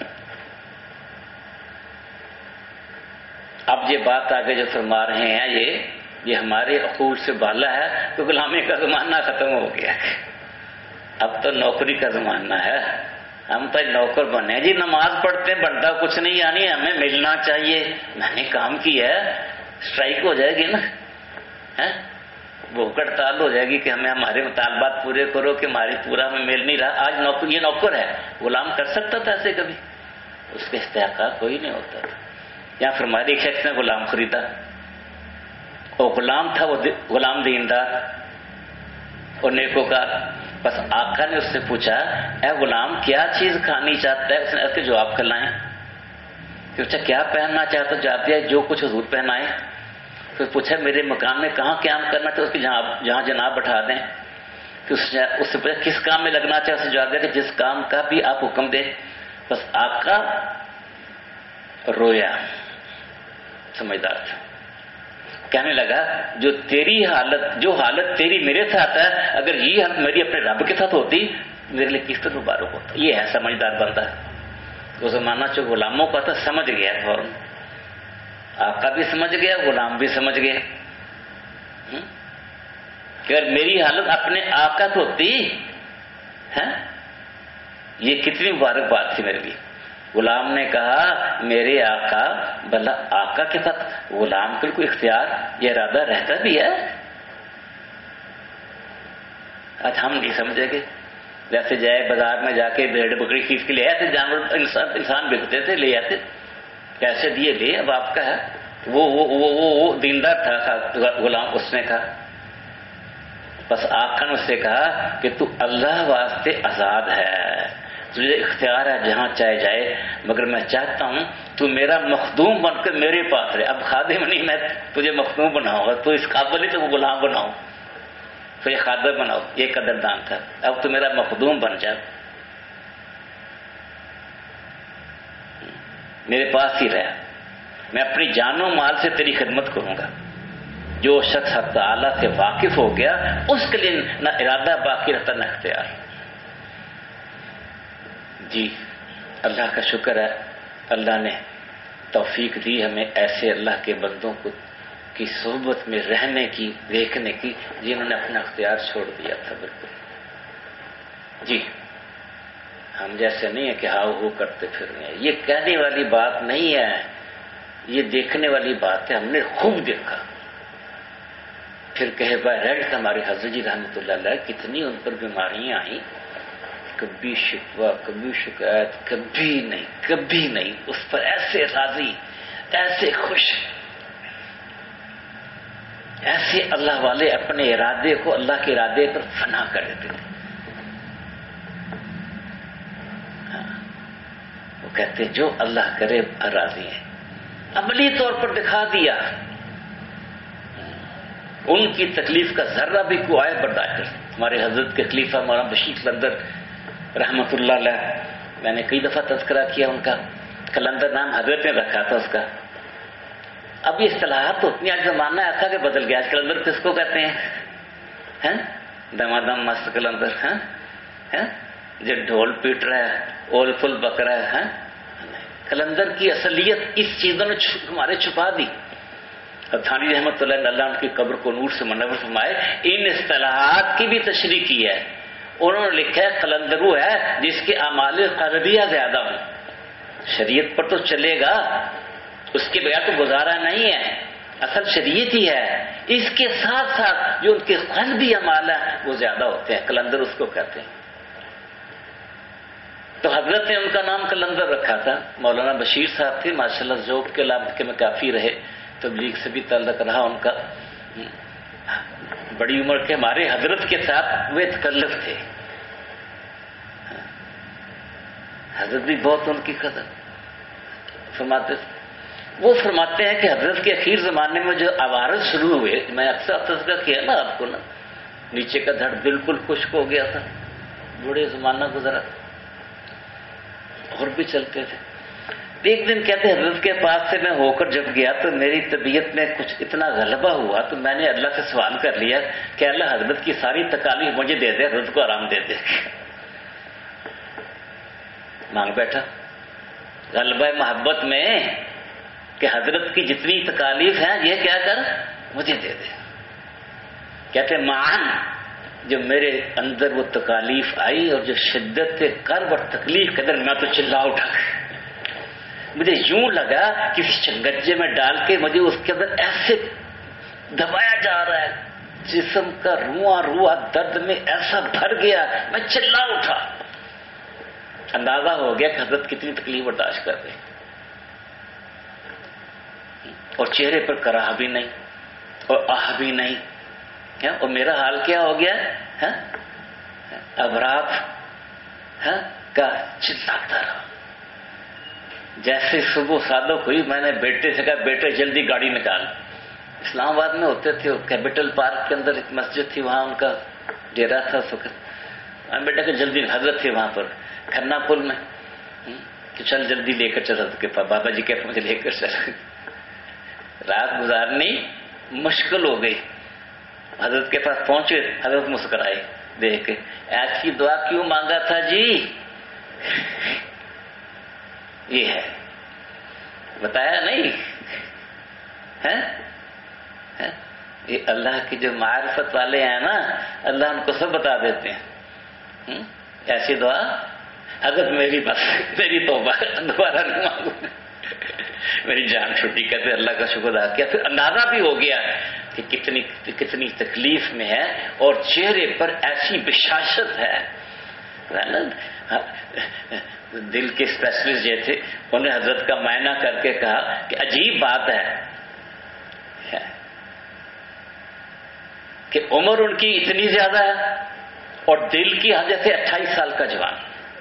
اب یہ بات آگے جو فرما رہے ہیں یہ یہ ہمارے عقول سے بالا ہے کہ غلامی کا زمانہ ختم ہو گیا، اب تو نوکری کا زمانہ ہے، ہم تو نوکر بنے جی، نماز پڑھتے ہیں بنتا کچھ نہیں، یعنی ہمیں ملنا چاہیے، میں نے کام کیا ہے، اسٹرائک ہو جائے گی نا، وہ ہڑتال ہو جائے گی کہ ہمیں ہمارے مطالبات پورے کرو کہ ہماری پورا ہمیں مل نہیں رہا۔ آج نوکر یہ نوکر ہے، غلام کر سکتا تھا ایسے کبھی؟ اس کے استحقاق کوئی نہیں ہوتا تھا۔ یا پھر ہمارے ایک شخص نے غلام خریدا، وہ غلام تھا، وہ غلام دیندار اور نیکوکار، بس آقا نے اس سے پوچھا اے غلام کیا چیز کھانی چاہتا ہے؟ اس نے اس جواب کھلائیں کہ اچھا کیا پہننا چاہتا؟ جواب دیا جو کچھ حضور پہنائے۔ پھر پوچھا میرے مکان میں کہاں قیام کرنا چاہتا؟ اس کی جہاں جہاں جناب بٹھا دیں۔ کہ اس نے اس سے پوچھا کس کام میں لگنا چاہتا؟ اس نے جواب دیا کہ جس کام کا بھی آپ حکم دیں۔ بس آقا رویا، سمجھدار تھا، کہنے لگا جو تیری حالت جو حالت تیری میرے ساتھ ہے، اگر یہ حالت میری اپنے رب کے ساتھ ہوتی میرے لیے کس طرح مبارک ہوتا۔ یہ ہے سمجھدار بندہ، وہ زمانہ جو غلاموں کا تھا سمجھ گیا فوراً، آقا بھی سمجھ گیا، غلام بھی سمجھ گیا کہ اگر میری حالت اپنے آقا تو ہوتی ہے، یہ کتنی مبارک بات تھی میرے لیے۔ غلام نے کہا میرے آقا، بھلا آقا کے ساتھ غلام کے کوئی اختیار یہ ارادہ رہتا بھی ہے؟ آج ہم نہیں سمجھے گے، جیسے جائے بازار میں جا کے بھیڑ بکری کھینچ کے لے آتے، جانور انسان انسان بکتے تھے، لے آتے، پیسے دیے لے، اب آپ کا ہے۔ وہ وہ وہ وہ, وہ دیندار تھا غلام، اس نے کہا بس آقا نے اس سے کہا کہ تو اللہ واسطے آزاد ہے، تجھے اختیار ہے جہاں چاہے جائے، مگر میں چاہتا ہوں تو میرا مخدوم بن کر میرے پاس رہے۔ اب خادم نہیں، میں تجھے مخدوم بناؤں گا، تو اس قابل نہیں تو وہ غلام بناؤں، تو یہ خادم بناؤ، یہ قدردان تھا، اب تو میرا مخدوم بن جا، میرے پاس ہی رہ، میں اپنی جان و مال سے تیری خدمت کروں گا۔ جو شخص حق تعالیٰ سے واقف ہو گیا اس کے لیے نہ ارادہ باقی رہتا نہ اختیار۔ جی اللہ کا شکر ہے، اللہ نے توفیق دی ہمیں ایسے اللہ کے بندوں کو کی صحبت میں رہنے کی، دیکھنے کی، جنہوں نے اپنا اختیار چھوڑ دیا تھا۔ بالکل جی، ہم جیسے نہیں ہے کہ ہاؤ ہو کرتے پھر رہے ہیں، یہ کہنے والی بات نہیں ہے، یہ دیکھنے والی بات ہے۔ ہم نے خوب دیکھا، پھر کہے بھائی ریڈ ہمارے حضرت جی رحمۃ اللہ علیہ کتنی ان پر بیماریاں آئیں، کبھی شکوہ کبھی شکایت، کبھی نہیں کبھی نہیں، اس پر ایسے راضی، ایسے خوش، ایسے اللہ والے اپنے ارادے کو اللہ کے ارادے پر فنا کر دیتے تھے۔ ہاں، وہ کہتے جو اللہ کرے راضی ہیں، عملی طور پر دکھا دیا، ان کی تکلیف کا ذرہ بھی کوئی آئے برداشت کر۔ ہمارے حضرت کے خلیفہ مولانا بشیر قلندر رحمت اللہ علیہ، میں نے کئی دفعہ تذکرہ کیا ان کا، قلندر نام حضرت نے رکھا تھا اس کا۔ اب یہ اصطلاحات تو اتنی، آج زمانہ ایسا کہ بدل گیا، آج قلندر کس کو کہتے ہیں؟ دمادم مست قلندر، ہیں جو ڈھول پیٹ رہا ہے، اول فل بک رہا ہے۔ قلندر کی اصلیت اس چیزوں نے ہمارے چھپا دی۔ تھانی رحمت اللہ اللہ ان کی قبر کو نور سے منور فرمائے، ان اصطلاحات کی بھی تشریح کی ہے۔ انہوں نے لکھا ہے قلندر وہ ہے جس کے اعمال قلبیہ زیادہ ہوں، شریعت پر تو چلے گا، اس کے بغیر تو گزارا نہیں ہے، اصل شریعت ہی ہے، اس کے ساتھ ساتھ جو ان کے قلبی اعمال ہیں وہ زیادہ ہوتے ہیں، قلندر اس کو کہتے ہیں۔ تو حضرت نے ان کا نام قلندر رکھا تھا۔ مولانا بشیر صاحب تھے ماشاءاللہ، ذوق کے علاقے میں کافی رہے، تبلیغ سے بھی تعلق رہا ان کا، بڑی عمر کے، ہمارے حضرت کے ساتھ وہ تکلف تھے، حضرت بھی بہت ان کی قدر فرماتے۔ وہ فرماتے ہیں کہ حضرت کے اخیر زمانے میں جو عوارض شروع ہوئے، میں اکثر تذکرہ کیا نا آپ کو نا، نیچے کا دھڑ بالکل خشک ہو گیا تھا، بڑے زمانہ گزرا اور بھی چلتے تھے۔ ایک دن کہتے ہیں حضرت کے پاس سے میں ہو کر جب گیا تو میری طبیعت میں کچھ اتنا غلبہ ہوا تو میں نے اللہ سے سوال کر لیا کہ اللہ حضرت کی ساری تکالیف مجھے دے دے، حضرت کو آرام دے دے۔ مانگ بیٹھا غلبہ محبت میں کہ حضرت کی جتنی تکالیف ہیں یہ کیا کر مجھے دے دے۔ کہتے ہیں مان جو میرے اندر وہ تکالیف آئی اور جو شدت کرب اور تکلیف کے اندر میں تو چلا اٹھا، مجھے یوں لگا کسی چنگجے میں ڈال کے مجھے اس کے اندر ایسے دبایا جا رہا ہے، جسم کا رواں رواں درد میں ایسا بھر گیا، میں چلا اٹھا۔ اندازہ ہو گیا کہ حضرت کتنی تکلیف برداشت کر رہے، اور چہرے پر کراہ بھی نہیں اور آہ بھی نہیں، اور میرا حال کیا ہو گیا ہے؟ اب رات کا چلاتا رہا۔ جیسے صبح صادق ہوئی میں نے بیٹے سے کہا بیٹے جلدی گاڑی نکال۔ اسلام آباد میں ہوتے تھے، کیپٹل پارک کے اندر ایک مسجد تھی، وہاں ان کا ڈیرا تھا اس وقت۔ میں بیٹا کہ جلدی حضرت تھے وہاں پر کھنہ پل میں، کہ چل جلدی لے کر چل حضرت کے پاس، بابا جی کہتے مجھے لے کر چل۔ رات گزارنی مشکل ہو گئی، حضرت کے پاس پہنچے، حضرت مسکرائے دیکھ کے، ایسی دعا کیوں مانگا تھا جی؟ یہ ہے بتایا نہیں ہے؟ یہ اللہ کی جو معرفت والے ہیں نا، اللہ ان کو سب بتا دیتے ہیں۔ ایسی دعا حضرت میری بس میری توبہ دوبارہ نہیں مانگوں، میری جان چھٹی۔ کہتے اللہ کا شکر ادا کیا، پھر اندازہ بھی ہو گیا کہ کتنی کتنی تکلیف میں ہے، اور چہرے پر ایسی بشاشت ہے۔ دل کے اسپیشلسٹ جو تھے انہوں نے حضرت کا معائنہ کر کے کہا کہ عجیب بات ہے کہ عمر ان کی اتنی زیادہ ہے اور دل کی حد سے اٹھائیس سال کا جوان،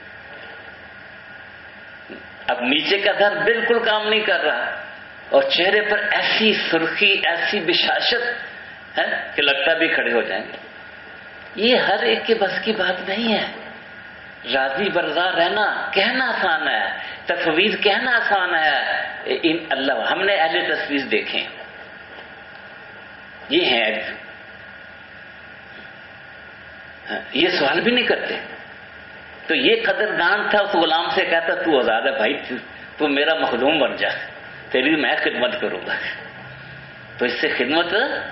اب نیچے کا در بالکل کام نہیں کر رہا، اور چہرے پر ایسی سرخی ایسی بشاشت ہے کہ لگتا بھی کھڑے ہو جائیں گے۔ یہ ہر ایک کے بس کی بات نہیں ہے۔ راضی برضا رہنا کہنا آسان ہے، تفویض کہنا آسان ہے، ان اللہ ہم نے اہل تفویض دیکھیں، یہ ہیں یہ سوال بھی نہیں کرتے۔ تو یہ قدردان تھا، اس غلام سے کہتا تو آزاد ہے بھائی، تو میرا مخدوم بن جا، تیری میں خدمت کروں گا۔ تو اس سے خدمت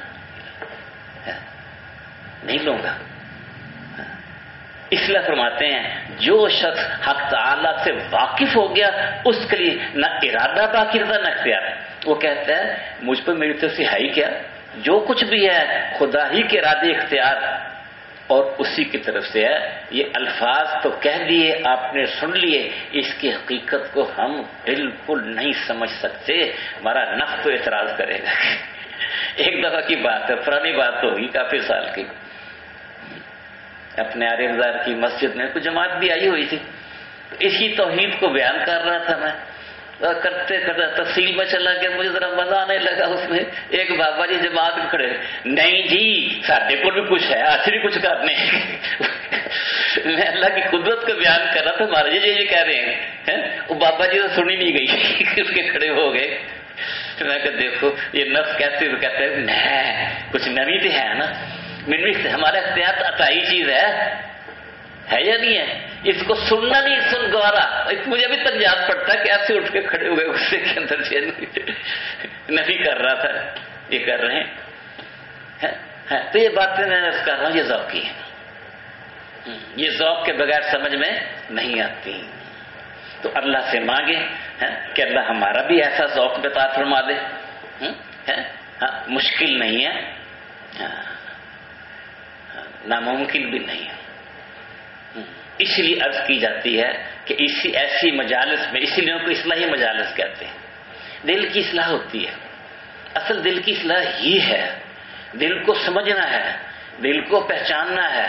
نہیں لوں گا۔ اس لیے فرماتے ہیں جو شخص حق تعالی سے واقف ہو گیا اس کے لیے نہ ارادہ باقی رہتا نہ اختیار۔ وہ کہتا ہے مجھ پر میری طرف سے ہے ہی کیا، جو کچھ بھی ہے خدا ہی کے ارادے اختیار اور اسی کی طرف سے ہے۔ یہ الفاظ تو کہہ دیے آپ نے سن لیے، اس کی حقیقت کو ہم بالکل نہیں سمجھ سکتے، ہمارا نفس تو اعتراض کرے گا۔ ایک دفعہ کی بات ہے، پرانی بات تو ہوگی کافی سال کی، اپنے آرے بازار کی مسجد میں کوئی جماعت بھی آئی ہوئی تھی، اسی توحید کو بیان کر رہا تھا میں، کرتے کرتے تفصیل میں چلا گیا، مجھے ذرا مزہ آنے لگا اس میں۔ ایک بابا جی جماعت میں کھڑے، نہیں جی ساڈے کو بھی کچھ ہے، آخری کچھ کرنے۔ میں اللہ کی قدرت کو بیان کر رہا تھا، مہاراج جی یہ کہہ رہے ہیں، وہ بابا جی تو سنی نہیں گئی، اس کے کھڑے ہو گئے۔ میں کہ دیکھو یہ نفس کہتے تو کہتے ہیں میں کچھ نمی تو ہے نا، میری ہمارا اختیار عطائی چیز ہے ہے یا نہیں ہے، اس کو سننا نہیں سن گوارا۔ مجھے ابھی تک یاد پڑتا کہ ایسے اٹھ کے کھڑے ہوئے غصے کے اندر سے نفی کر رہا تھا، یہ کر رہے ہیں۔ تو یہ باتیں میں کر رہا ہوں، یہ ذوقی ہے، یہ ذوق کے بغیر سمجھ میں نہیں آتی۔ تو اللہ سے مانگے کہ اللہ ہمارا بھی ایسا ذوق عطا فرما دے، مشکل نہیں ہے، ناممکن بھی نہیں ہے۔ اس لیے عرض کی جاتی ہے کہ اسی ایسی مجالس میں، اسی لیے ان کو اصلاحی مجالس کہتے ہیں، دل کی اصلاح ہوتی ہے۔ اصل دل کی اصلاح ہی ہے، دل کو سمجھنا ہے، دل کو پہچاننا ہے۔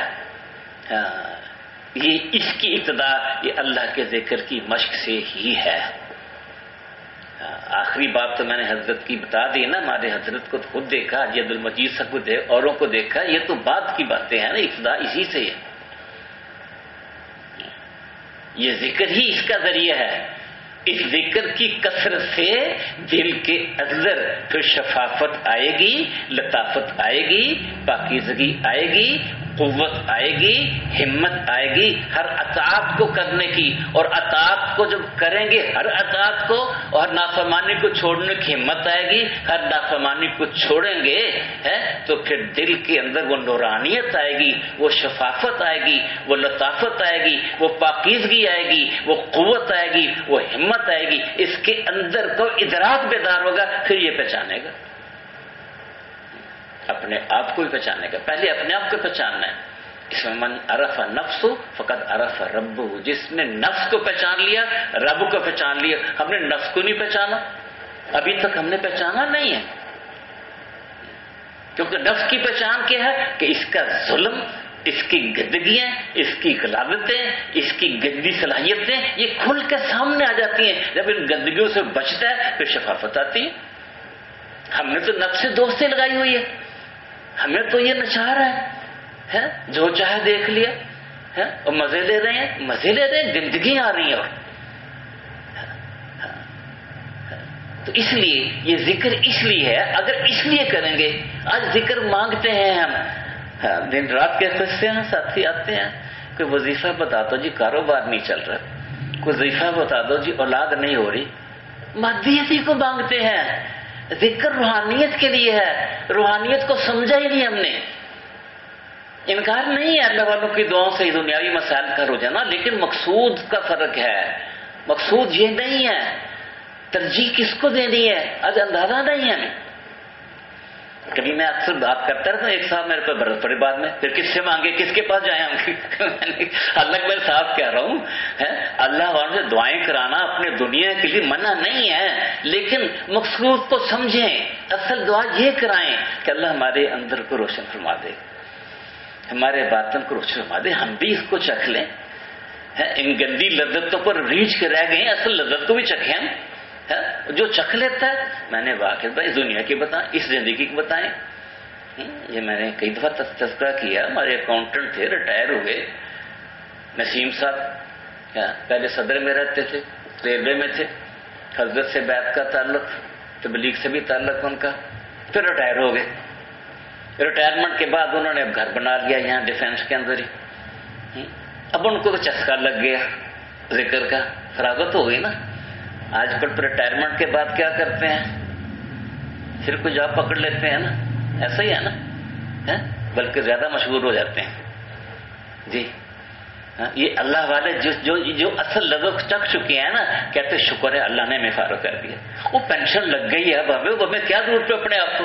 یہ اس کی ابتدا یہ اللہ کے ذکر کی مشق سے ہی ہے۔ آخری بات تو میں نے حضرت کی بتا دی نا، ہمارے حضرت کو خود دیکھا، حاجی عبد المجید صاحب کو دیکھ، اوروں کو دیکھا، یہ تو بعد کی باتیں ہیں نا، ابتدا اسی سے ہے۔ یہ ذکر ہی اس کا ذریعہ ہے اس ذکر کی کثرت سے دل کے اندر پھر شفافت آئے گی، لطافت آئے گی، پاکیزگی آئے گی، قوت آئے گی، ہمت آئے گی ہر اطاعت کو کرنے کی، اور اطاعت کو جب کریں گے ہر اطاعت کو، اور نافرمانی کو چھوڑنے کی ہمت آئے گی، ہر نافرمانی کو چھوڑیں گے ہے تو پھر دل کے اندر وہ نورانیت آئے گی، وہ شفافت آئے گی، وہ لطافت آئے گی، وہ پاکیزگی آئے گی، وہ قوت آئے گی، وہ ہمت آئے گی، اس کے اندر کو ادراک بیدار ہوگا، پھر یہ پہچانے گا، اپنے آپ کو ہی پہچانے گا، پہلے اپنے آپ کو پہچاننا ہے۔ اس میں من عرف نفس فقد عرف رب، جس نے نفس کو پہچان لیا رب کو پہچان لیا۔ ہم نے نفس کو نہیں پہچانا، ابھی تک ہم نے پہچانا نہیں ہے، کیونکہ نفس کی پہچان کیا ہے کہ اس کا ظلم، اس کی گندگیاں، اس کی غلاظتیں، اس کی گندی صلاحیتیں یہ کھل کے سامنے آ جاتی ہیں۔ جب ان گندگیوں سے بچتا ہے پھر شفافت آتی ہے۔ ہم نے تو نفس سے دوستی لگائی ہوئی ہے، ہمیں تو یہ نچا رہا ہے، جو چاہے دیکھ لیا ہے، اور مزے لے رہے ہیں، مزے لے رہے ہیں، گندگی آ رہی ہے۔ اور تو اس لیے یہ ذکر اس لیے ہے، اگر اس لیے کریں گے، آج ذکر مانگتے ہیں ہم، دن رات کے قصے ہیں، ساتھی آتے ہیں، کوئی وظیفہ بتا دو جی کاروبار نہیں چل رہا، کوئی وظیفہ بتا دو جی اولاد نہیں ہو رہی، مادیتی کو مانگتے ہیں۔ ذکر روحانیت کے لیے ہے، روحانیت کو سمجھا ہی نہیں ہم نے۔ انکار نہیں ہے اللہ والوں کی دعاؤں سے دنیاوی مسائل کا ہو جانا، لیکن مقصود کا فرق ہے، مقصود یہ نہیں ہے، ترجیح کس کو دینی ہے آج اندازہ نہیں ہے ہمیں۔ کبھی میں اکثر بات کرتا رہتا ہوں، ایک صاحب میرے پہ برس پڑے بعد میں، پھر کس سے مانگے، کس کے پاس جائیں ہم؟ اللہ میں صاحب کہہ رہا ہوں، اللہ والوں سے دعائیں کرانا اپنے دنیا کے لیے منع نہیں ہے، لیکن مقصود کو سمجھیں، اصل دعا یہ کرائیں کہ اللہ ہمارے اندر کو روشن فرما دے، ہمارے باطن کو روشن فرما دے، ہم بھی اس کو چکھ لیں، ان گندی لذتوں پر ریچھ کے رہ گئے، اصل لذت کو بھی چکھیں ہم۔ جو چکھ لیتا ہے، میں نے واقع بھائی اس دنیا کی بتائیں، اس زندگی کی بتائیں، یہ میں نے کئی دفعہ تذکرہ کیا، ہمارے اکاؤنٹنٹ تھے، ریٹائر ہوئے، نسیم صاحب، پہلے صدر میں رہتے تھے، ریلوے میں تھے، حضرت سے بیعت کا تعلق، تبلیغ سے بھی تعلق ان کا، پھر ریٹائر ہو گئے۔ ریٹائرمنٹ کے بعد انہوں نے اب گھر بنا لیا یہاں ڈیفینس کے اندر ہی، اب ان کو تو چسکا لگ گیا ذکر کا، فراغت ہو گئی نا۔ آج کل تو ریٹائرمنٹ کے بعد کیا کرتے ہیں، پھر کوئی جاب پکڑ لیتے ہیں نا، ایسا ہی ہے نا، بلکہ زیادہ مشہور ہو جاتے ہیں جی۔ یہ اللہ والے جس جو جو اصل لذت چکھ چکے ہیں نا، کہتے شکر ہے اللہ نے ہمیں فارغ کر دیا، وہ پینشن لگ گئی ہے اب ہمیں، ہمیں کیا ضرورت ہے اپنے آپ کو۔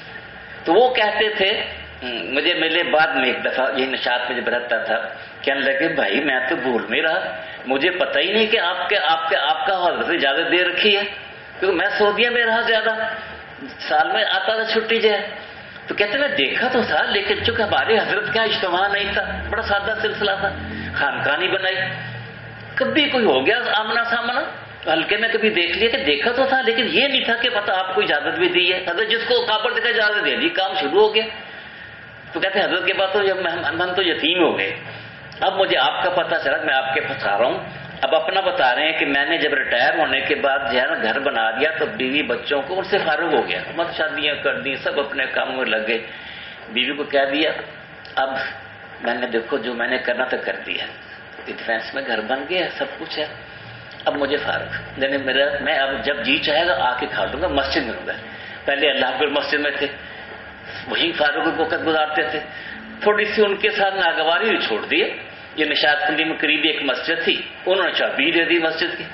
تو وہ کہتے تھے، مجھے ملے بعد میں ایک دفعہ یہ نشاط میں جب رہتا تھا، کہنے لگے بھائی میں تو بھول میں رہا، مجھے پتہ ہی نہیں کہ آپ کے آپ کے آپ کا حضرت اجازت دے رکھی ہے، کیونکہ میں سعودیہ میں رہا زیادہ، سال میں آتا تھا چھٹی جو ہے۔ تو کہتے میں دیکھا تو تھا، لیکن چونکہ ہمارے حضرت کا اجتماع نہیں تھا، بڑا سادہ سلسلہ تھا، خانقاہ نہیں بنائی، کبھی کوئی ہو گیا آمنا سامنا ہلکے میں کبھی دیکھ لیا کہ دیکھا تو تھا، لیکن یہ نہیں تھا کہ پتہ آپ کو اجازت بھی دی ہے، حضرت جس کو کابر دکھا اجازت دے دی، کام شروع ہو گیا۔ تو کہتے ہیں حضرت کے بعد تو جب ہم تو یتیم ہو گئے، اب مجھے آپ کا پتہ چلا، میں آپ کے پاس آ رہا ہوں، اب اپنا بتا رہے ہیں کہ میں نے جب ریٹائر ہونے کے بعد جو ہے نا گھر بنا دیا تو بیوی بچوں کو ان سے فارغ ہو گیا، مت شادیاں کر دی، سب اپنے کاموں میں لگ گئے۔ بیوی کو کہہ دیا اب میں نے دیکھو جو میں نے کرنا تھا کر دیا، ڈیفینس میں گھر بن گیا، سب کچھ ہے، اب مجھے فارغ، یعنی میرا میں اب جب جی چاہے گا آ کے کھا لوں گا، مسجد میں ہوں گا، پہلے اللہ کے مسجد میں تھے، وہی فارغ وقت گزارتے تھے، تھوڑی سی ان کے ساتھ ناگواری بھی چھوڑ دی، یہ نشاط کنڈی میں قریب ایک مسجد تھی، انہوں نے چابی دے دی مسجد کی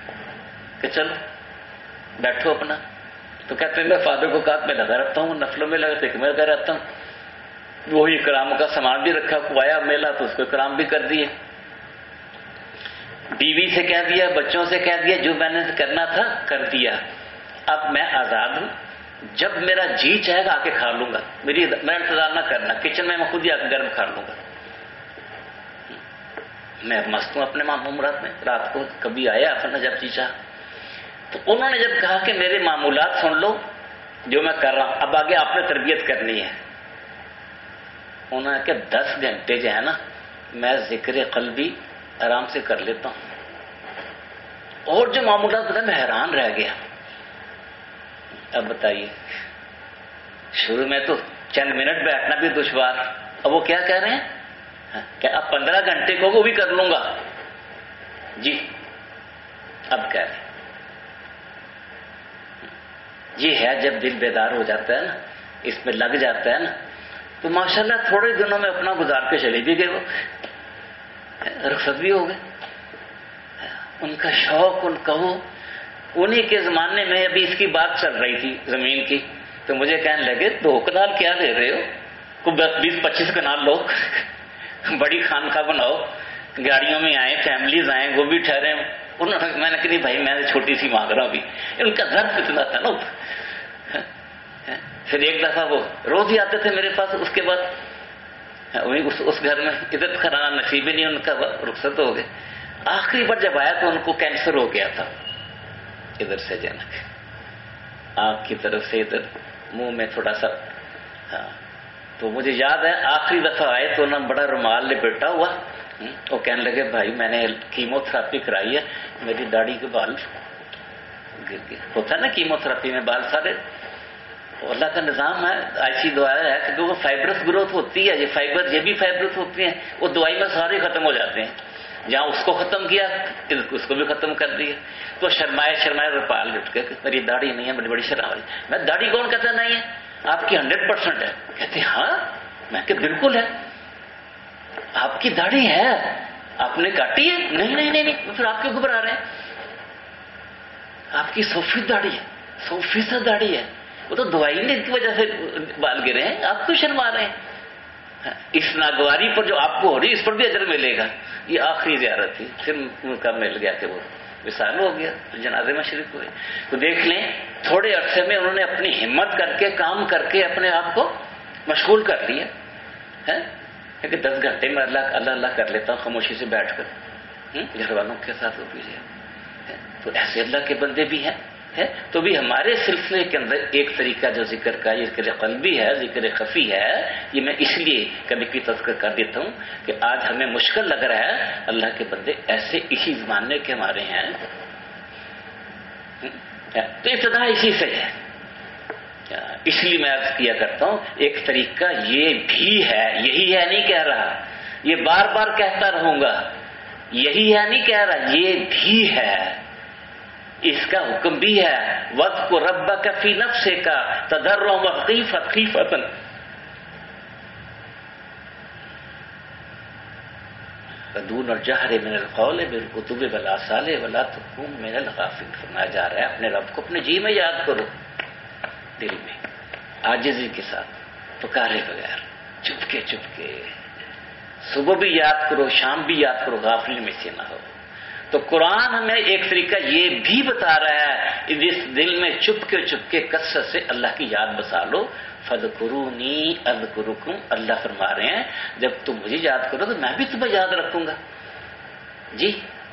کہ چلو بیٹھو اپنا۔ تو کہتے ہیں میں فادر کو کہا میں لگا رہتا ہوں، نفلوں میں لگا تو میں لگا رہتا ہوں، وہی کرام کا سامان بھی رکھا، کوایا میلا تو اس کو کرام بھی کر دیے، بیوی سے کہہ دیا، بچوں سے کہہ دیا، جو میں نے کرنا تھا کر دیا، اب میں آزاد ہوں، جب میرا جی چاہے گا آ کے کھا لوں گا، میری میرا انتظار نہ کرنا، کچن میں میں خود ہی آ کے گرم کھا لوں گا، میں مست ہوں اپنے معمولات میں، رات کو کبھی آیا اپنا جب جی چاہ۔ تو انہوں نے جب کہا کہ میرے معمولات سن لو جو میں کر رہا ہوں، اب آگے آپ نے تربیت کرنی ہے، انہوں نے کہا دس گھنٹے جو ہے نا میں ذکر قلبی آرام سے کر لیتا ہوں، اور جو معمولات بتا میں حیران رہ گیا. اب بتائیے شروع میں تو چند منٹ بیٹھنا بھی دشوار, اب وہ کیا کہہ رہے ہیں کہ اب پندرہ گھنٹے کو وہ بھی کر لوں گا جی. اب کہہ رہے یہ ہے جب دل بیدار ہو جاتا ہے نا, اس میں لگ جاتا ہے نا, تو ماشاءاللہ تھوڑے دنوں میں اپنا گزار کے چلے بھی گئے, وہ رخصت بھی ہو گئے. ان کا شوق, ان کا وہ, انہی کے زمانے میں ابھی اس کی بات چل رہی تھی زمین کی, تو مجھے کہنے لگے دو کنال کیا لے رہے ہو, کو دس بیس پچیس کنال لو, بڑی خانقاہ بناؤ, گاڑیوں میں آئیں, فیملیز آئیں, وہ بھی ٹھہرے. انہوں نے, میں نے کہا نہیں بھائی میں چھوٹی سی مانگ رہا ہوں ابھی. ان کا ظرف اتنا تھا نا. پھر ایک دفعہ وہ روز ہی آتے تھے میرے پاس, اس کے بعد اس, اس گھر میں عزت کرانا نصیب ہی نہیں, ان کا رخصت ہو گئے. آخری بار جب آیا تو ان کو کینسر ہو گیا تھا ادھر سے جنک, آنکھ کی طرف سے ادھر منہ میں تھوڑا سا. ہاں تو مجھے یاد ہے آخری دفعہ آئے تو انہوں نے بڑا رومال لپیٹا ہوا, وہ کہنے لگے بھائی میں نے کیمو تھراپی کرائی ہے, میری داڑھی کے بال گر گئے. ہوتا ہے نا کیمو تھراپی میں بال سارے, اللہ کا نظام ہے, ایسی دعا ہے کہ وہ فائبرس گروتھ ہوتی ہے, یہ فائبر یہ بھی فائبرس ہوتی ہیں, وہ دوائی میں سارے ختم ہو جاتے ہیں. جہاں اس کو ختم کیا اس کو بھی ختم کر دیا. تو شرمائے شرمائے روپال اٹھ کے میری داڑھی نہیں ہے, بڑی بڑی شرم آئی. میں داڑھی کون کہتا نہیں ہے, آپ کی ہنڈریڈ پرسینٹ ہے. کہتے ہاں, میں کہ بالکل ہے, آپ کی داڑھی ہے, آپ نے کاٹی ہے. نہیں نہیں نہیں نہیں, پھر آپ کیوں گھبرا رہے ہیں, آپ کی سو فیصد داڑھی ہے, سو فیصد داڑھی ہے, وہ تو دوائی نے کی وجہ سے بال گرے ہیں, آپ کیوں شرما رہے ہیں. اس ناگواری پر جو آپ کو ہو رہی اس پر بھی اجر ملے گا. یہ آخری زیارت تھی, پھر ان کا مل گیا کہ وہ وصال ہو گیا, جنازے میں شریک ہوئے. تو دیکھ لیں تھوڑے عرصے میں انہوں نے اپنی ہمت کر کے کام کر کے اپنے آپ کو مشغول کر لیا ہے کہ دس گھنٹے میں اللہ اللہ اللہ کر لیتا ہوں خاموشی سے بیٹھ کر, گھر والوں کے ساتھ ہو پیجیے. تو ایسے اللہ کے بندے بھی ہیں. تو بھی ہمارے سلسلے کے اندر ایک طریقہ جو ذکر کا یہ ذکر قلبی ہے, ذکر خفی ہے, یہ میں اس لیے کبھی بھی تذکر کر دیتا ہوں کہ آج ہمیں مشکل لگ رہا ہے, اللہ کے بندے ایسے اسی زمانے کے ہمارے ہیں. تو ابتدا اسی سے ہے, اس لیے میں عرض کیا کرتا ہوں ایک طریقہ یہ بھی ہے, یہی ہے نہیں کہہ رہا, یہ بار بار کہتا رہوں گا, یہی ہے نہیں کہہ رہا, یہ بھی ہے, اس کا حکم بھی ہے. وَاذْكُرْ رَبَّكَ فِي نَفْسِكَ تَضَرُّعًا وَخِيفَةً وَدُونَ الْجَهْرِ مِنَ الْقَوْلِ بِالْغُدُوِّ وَالْآصَالِ وَلَا تَكُونْ مِنَ الْغَافِلِينَ. فرمایا جا رہا ہے اپنے رب کو اپنے جی میں یاد کرو, دل میں عاجزی کے ساتھ, پکارے بغیر, چپکے چپکے. صبح بھی یاد کرو, شام بھی یاد کرو, غافل میں سے نہ ہو. تو قرآن ہمیں ایک طریقہ یہ بھی بتا رہا ہے اس دل میں چپ کے چپ کے کثرت سے اللہ کی یاد بسا لو. فَاذْكُرُونِي أَذْكُرُكُمْ, اللہ فرما رہے ہیں جب تم مجھے یاد کرو تو میں بھی تمہیں یاد رکھوں گا. جی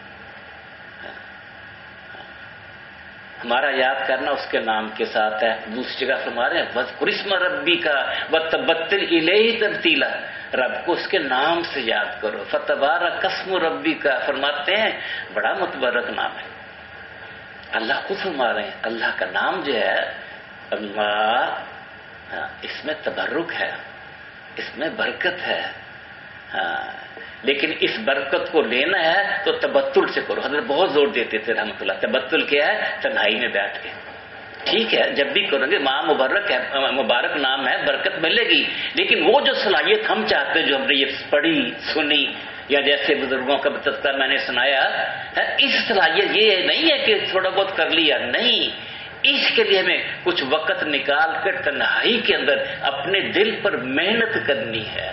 ہمارا یاد کرنا اس کے نام کے ساتھ ہے. دوسری جگہ فرما رہے ہیں وَاذْكُرِ اسْمَ رَبِّكَ وَتَبَتَّلْ إِلَيْهِ تَبْتِيلًا, رب کو اس کے نام سے یاد کرو. فَتَبَارَكَ اسْمُ رَبِّكَ فرماتے ہیں بڑا متبرک نام ہے. اللہ خود فرما رہے ہیں اللہ کا نام جو ہے اللہ, اس میں تبرک ہے, اس میں برکت ہے. ہاں لیکن اس برکت کو لینا ہے تو تبتل سے کرو. حضرت بہت زور دیتے تھے رحمۃ اللہ, تبتل کیا ہے, تنہائی میں بیٹھ کے. ٹھیک ہے جب بھی کرو گے ماں مبارک ہے, مبارک نام ہے, برکت ملے گی, لیکن وہ جو صلاحیت ہم چاہتے ہیں جو ہم نے یہ پڑھی سنی یا جیسے بزرگوں کا تذکرہ میں نے سنایا ہے, اس صلاحیت یہ نہیں ہے کہ تھوڑا بہت کر لیا, نہیں, اس کے لیے ہمیں کچھ وقت نکال کر تنہائی کے اندر اپنے دل پر محنت کرنی ہے.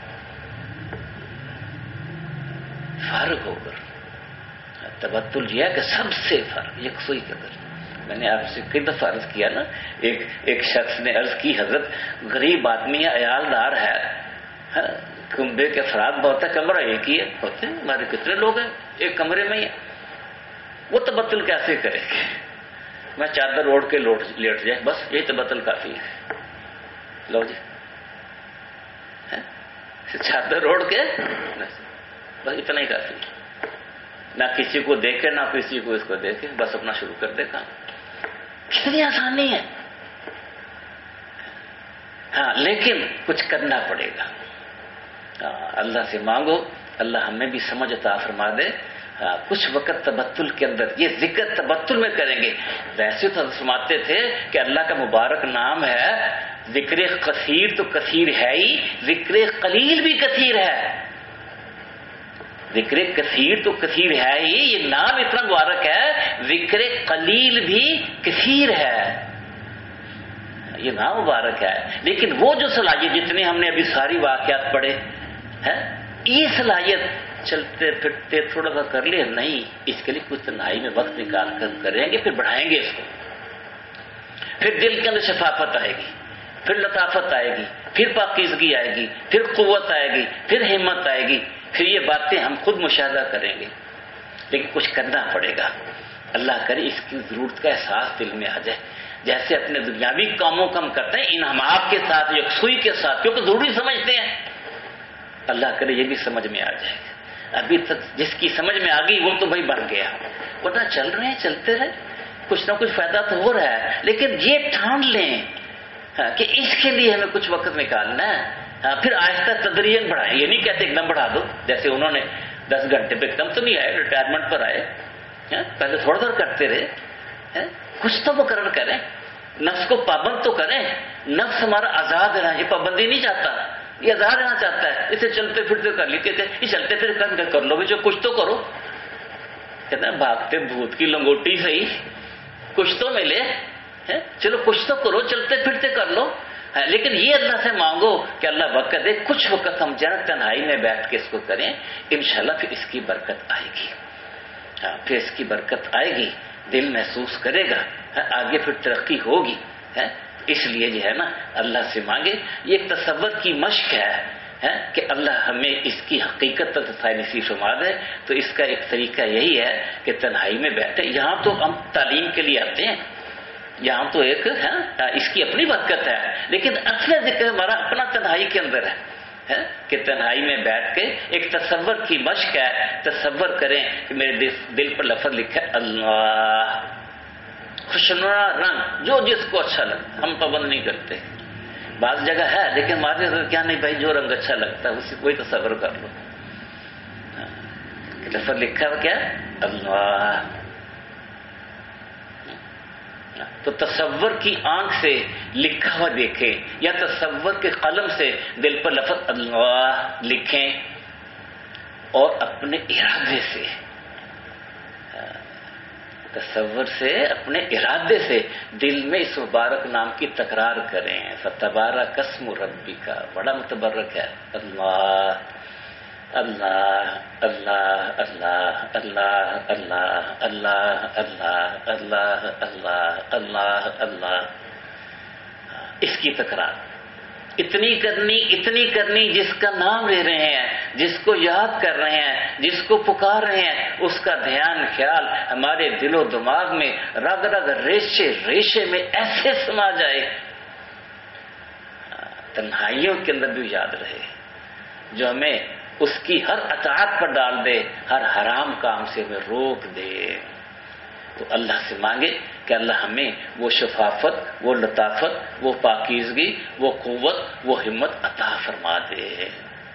فرق ہوگا تبتل یہ ہے کہ سب سے فرق یکسوئی قدر. میں نے آپ سے کئی دفعہ عرض کیا نا, ایک ایک شخص نے عرض کی حضرت غریب آدمی ہے, عیال دار ہے, کمرے کے افراد بہت ہے, کمرہ ایک ہی ہے, ہوتے ہیں ہمارے کتنے لوگ ہیں ایک کمرے میں ہی, وہ تبتل کیسے کرے گے. میں چادر اوڑھ کے لوٹ لیٹ جائے بس یہی تبتل کافی ہے. لو جی چادر اوڑھ کے بس اتنا ہی کافی. نہ کسی کو دیکھے نہ کسی کو اس کو دیکھے، بس اپنا شروع کر دے کام. کتنی آسانی ہے. ہاں لیکن کچھ کرنا پڑے گا. اللہ سے مانگو اللہ ہمیں بھی سمجھ عطا فرما دے. کچھ وقت تبتل کے اندر یہ ذکر تبتل میں کریں گے. ویسے تو فرماتے تھے کہ اللہ کا مبارک نام ہے، ذکر کثیر تو کثیر ہے ہی، ذکر قلیل بھی کثیر ہے. ذکر کثیر تو کثیر ہے ہی، یہ نام اتنا مبارک ہے، ذکر قلیل بھی کثیر ہے. یہ نام مبارک ہے. لیکن وہ جو صلاحیت جتنے ہم نے ابھی ساری واقعات پڑھے ہیں، یہ صلاحیت چلتے پھرتے تھوڑا سا کر لے نہیں، اس کے لیے کچھ تنہائی میں وقت نکال کر کریں گے، پھر بڑھائیں گے اس کو. پھر دل کے اندر شفافت آئے گی، پھر لطافت آئے گی، پھر پاکیزگی آئے گی، پھر قوت آئے گی، پھر ہمت آئے گی. پھر یہ باتیں ہم خود مشاہدہ کریں گے. لیکن کچھ کرنا پڑے گا. اللہ کرے اس کی ضرورت کا احساس دل میں آ جائے. جیسے اپنے دنیاوی کاموں کا ہم کرتے ہیں انعامات کے ساتھ، یکسوئی کے ساتھ، کیونکہ ضروری سمجھتے ہیں. اللہ کرے یہ بھی سمجھ میں آ جائے. ابھی تک جس کی سمجھ میں آ گئی وہ تو بھائی بن گیا، ورنہ چل رہے ہیں چلتے رہے، کچھ نہ کچھ فائدہ تو ہو رہا ہے. لیکن یہ ٹھان لیں کہ اس کے لیے ہمیں کچھ وقت نکالنا ہے. پھر آہستہ تدریجاً بڑھائیں. یہ نہیں کہتے ایک دم بڑھا دو، جیسے انہوں نے دس گھنٹے پہ ایک دم تو نہیں آئے، ریٹائرمنٹ پر آئے. پہلے تھوڑا تھوڑا کرتے رہے. کچھ تو مقرر کریں، نفس کو پابند تو کریں. نفس ہمارا آزاد رہنا، یہ پابندی نہیں چاہتا، یہ آزاد رہنا چاہتا ہے. اسے چلتے پھرتے کر لیتے تھے، یہ چلتے پھر کر لو جو کچھ تو کرو. کہتے ہیں بھاگتے بھوت کی لنگوٹی صحیح، کچھ تو ملے. چلو کچھ تو کرو، چلتے پھرتے کر لو. لیکن یہ اللہ سے مانگو کہ اللہ وقت دے، کچھ وقت ہم جنت تنہائی میں بیٹھ کے اس کو کریں، انشاءاللہ پھر اس کی برکت آئے گی. ہاں پھر اس کی برکت آئے گی، دل محسوس کرے گا، آگے پھر ترقی ہوگی. اس لیے جو ہے نا اللہ سے مانگے. یہ ایک تصور کی مشق ہے کہ اللہ ہمیں اس کی حقیقت تک رسائی نصیب فرما دے. تو اس کا ایک طریقہ یہی ہے کہ تنہائی میں بیٹھے. یہاں تو ہم تعلیم کے لیے آتے ہیں، یہاں تو ایک ہے اس کی اپنی برکت ہے، لیکن اصل ذکر ہمارا اپنا تنہائی کے اندر ہے کہ تنہائی میں بیٹھ کے ایک تصور کی مشق ہے. تصور کریں کہ میرے دل پر لفظ لکھا ہے اللہ، خوشنما رنگ جو جس کو اچھا لگتا، ہم پابند نہیں کرتے. بعض جگہ ہے لیکن ہمارے کیا نہیں بھائی، جو رنگ اچھا لگتا ہے اسی کوئی تصور کر لو. لفظ لکھا ہوا کیا اللہ. تو تصور کی آنکھ سے لکھا ہوا دیکھیں یا تصور کے قلم سے دل پر لفظ اللہ لکھیں اور اپنے ارادے سے، تصور سے اپنے ارادے سے دل میں اس مبارک نام کی تکرار کریں. فتبارک اسم ربک، بڑا متبرک ہے. اللہ اللہ اللہ اللہ اللہ اللہ اللہ اللہ اللہ اللہ اللہ اللہ. اس کی تکرار اتنی کرنی اتنی کرنی جس کا نام لے رہے ہیں، جس کو یاد کر رہے ہیں، جس کو پکار رہے ہیں، اس کا دھیان خیال ہمارے دل و دماغ میں رگ رگ ریشے ریشے میں ایسے سما جائے، تنہائیوں کے اندر بھی یاد رہے، جو ہمیں اس کی ہر اطاعت پر ڈال دے، ہر حرام کام سے ہمیں روک دے. تو اللہ سے مانگے کہ اللہ ہمیں وہ شفافت، وہ لطافت، وہ پاکیزگی، وہ قوت، وہ ہمت عطا فرما دے.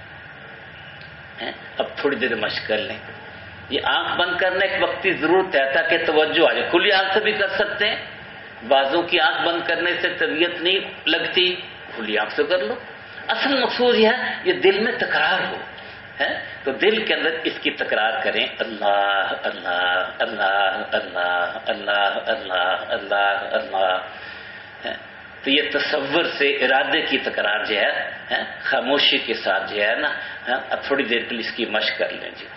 اب تھوڑی دیر مشق کر لیں. یہ آنکھ بند کرنا ایک وقتی ضرورت ہے تاکہ توجہ آ جائے. کھلی آنکھ سے بھی کر سکتے ہیں، بازو کی آنکھ بند کرنے سے طبیعت نہیں لگتی، کھلی آنکھ سے کر لو. اصل مقصود یہ ہے یہ دل میں تکرار ہو، تو دل کے اندر اس کی تکرار کریں اللہ اللہ اللہ اللہ اللہ اللہ اللہ اللہ. تو یہ تصور سے ارادے کی تکرار جو ہے خاموشی کے ساتھ جو ہے نا، اب تھوڑی دیر کے لیے اس کی مشق کر لیں جی.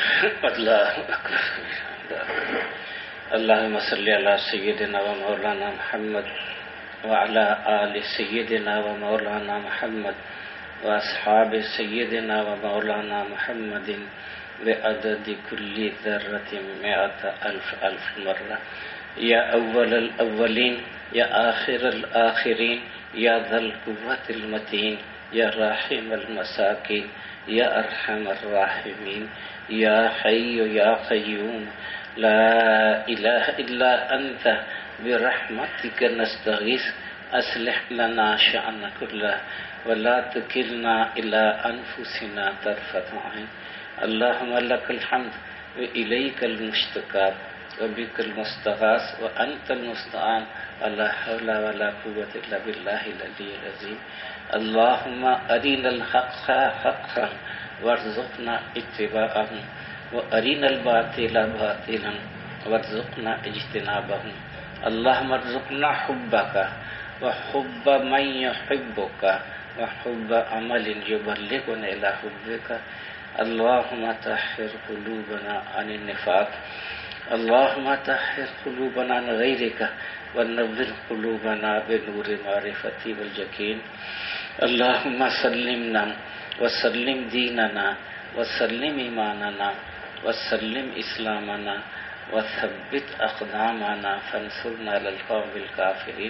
اللہ اللہم صلی علی سیدنا و مولانا محمد وعلی آل سیدنا و مولانا محمد واصحاب سیدنا و مولانا محمد بعدد کل ذرۃ مئۃ الف الف مرہ یا اول الاولین یا آخر الآخرین یا ذا القوۃ المتین یا راحم المساکین یا ارحم الراحمین یا حی یا قیوم لا الہ الا انت برحمتک نستغیث اصلح لنا شأننا کلہ ولا تکلنا الی انفسنا طرفۃ عین اللہم لک الحمد والیک المشتکى وبک المستغاث وانت المستعان لا حول ولا قوة الا باللہ العلی العظیم اللہم ارنا الحق حقا وارزقنا اتباعہ وارنا الباطل باطلا وارزقنا اجتنابہ اللہم ارزقنا حبک وحب من يحبک وحب عمل يبلغنا الى حبک اللہم طہر قلوبنا عن النفاق اللہم طہر قلوبنا عن غیرک ونور قلوبنا بنور معرفتی والیقین اللہم سلمنا وسلم دیننا وسلم ایماننا وسلم اسلامنا وثبت اقدامنا فانصرنا علی القوم الکافرین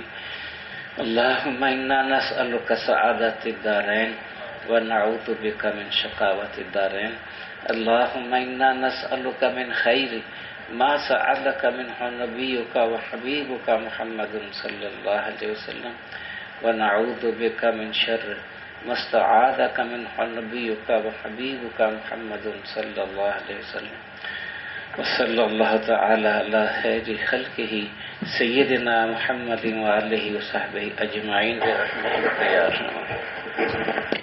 اللہم انا نسألک سعادت الدارین ونعوذ بک من شقاوت الدارین اللہم انا نسألک من خیر ما سألک منہ نبیک وحبیبک محمد صلی اللہ علیہ وسلم ونعوذ بک من شر ما استعاذک منہ نبیک وحبیبک محمد صلی اللہ علیہ وسلم وصلی اللہ تعالی علی خیر خلقہ سیدنا محمد وآلہ وصحبہ اجمعین برحمتک یا ارحم الراحمین.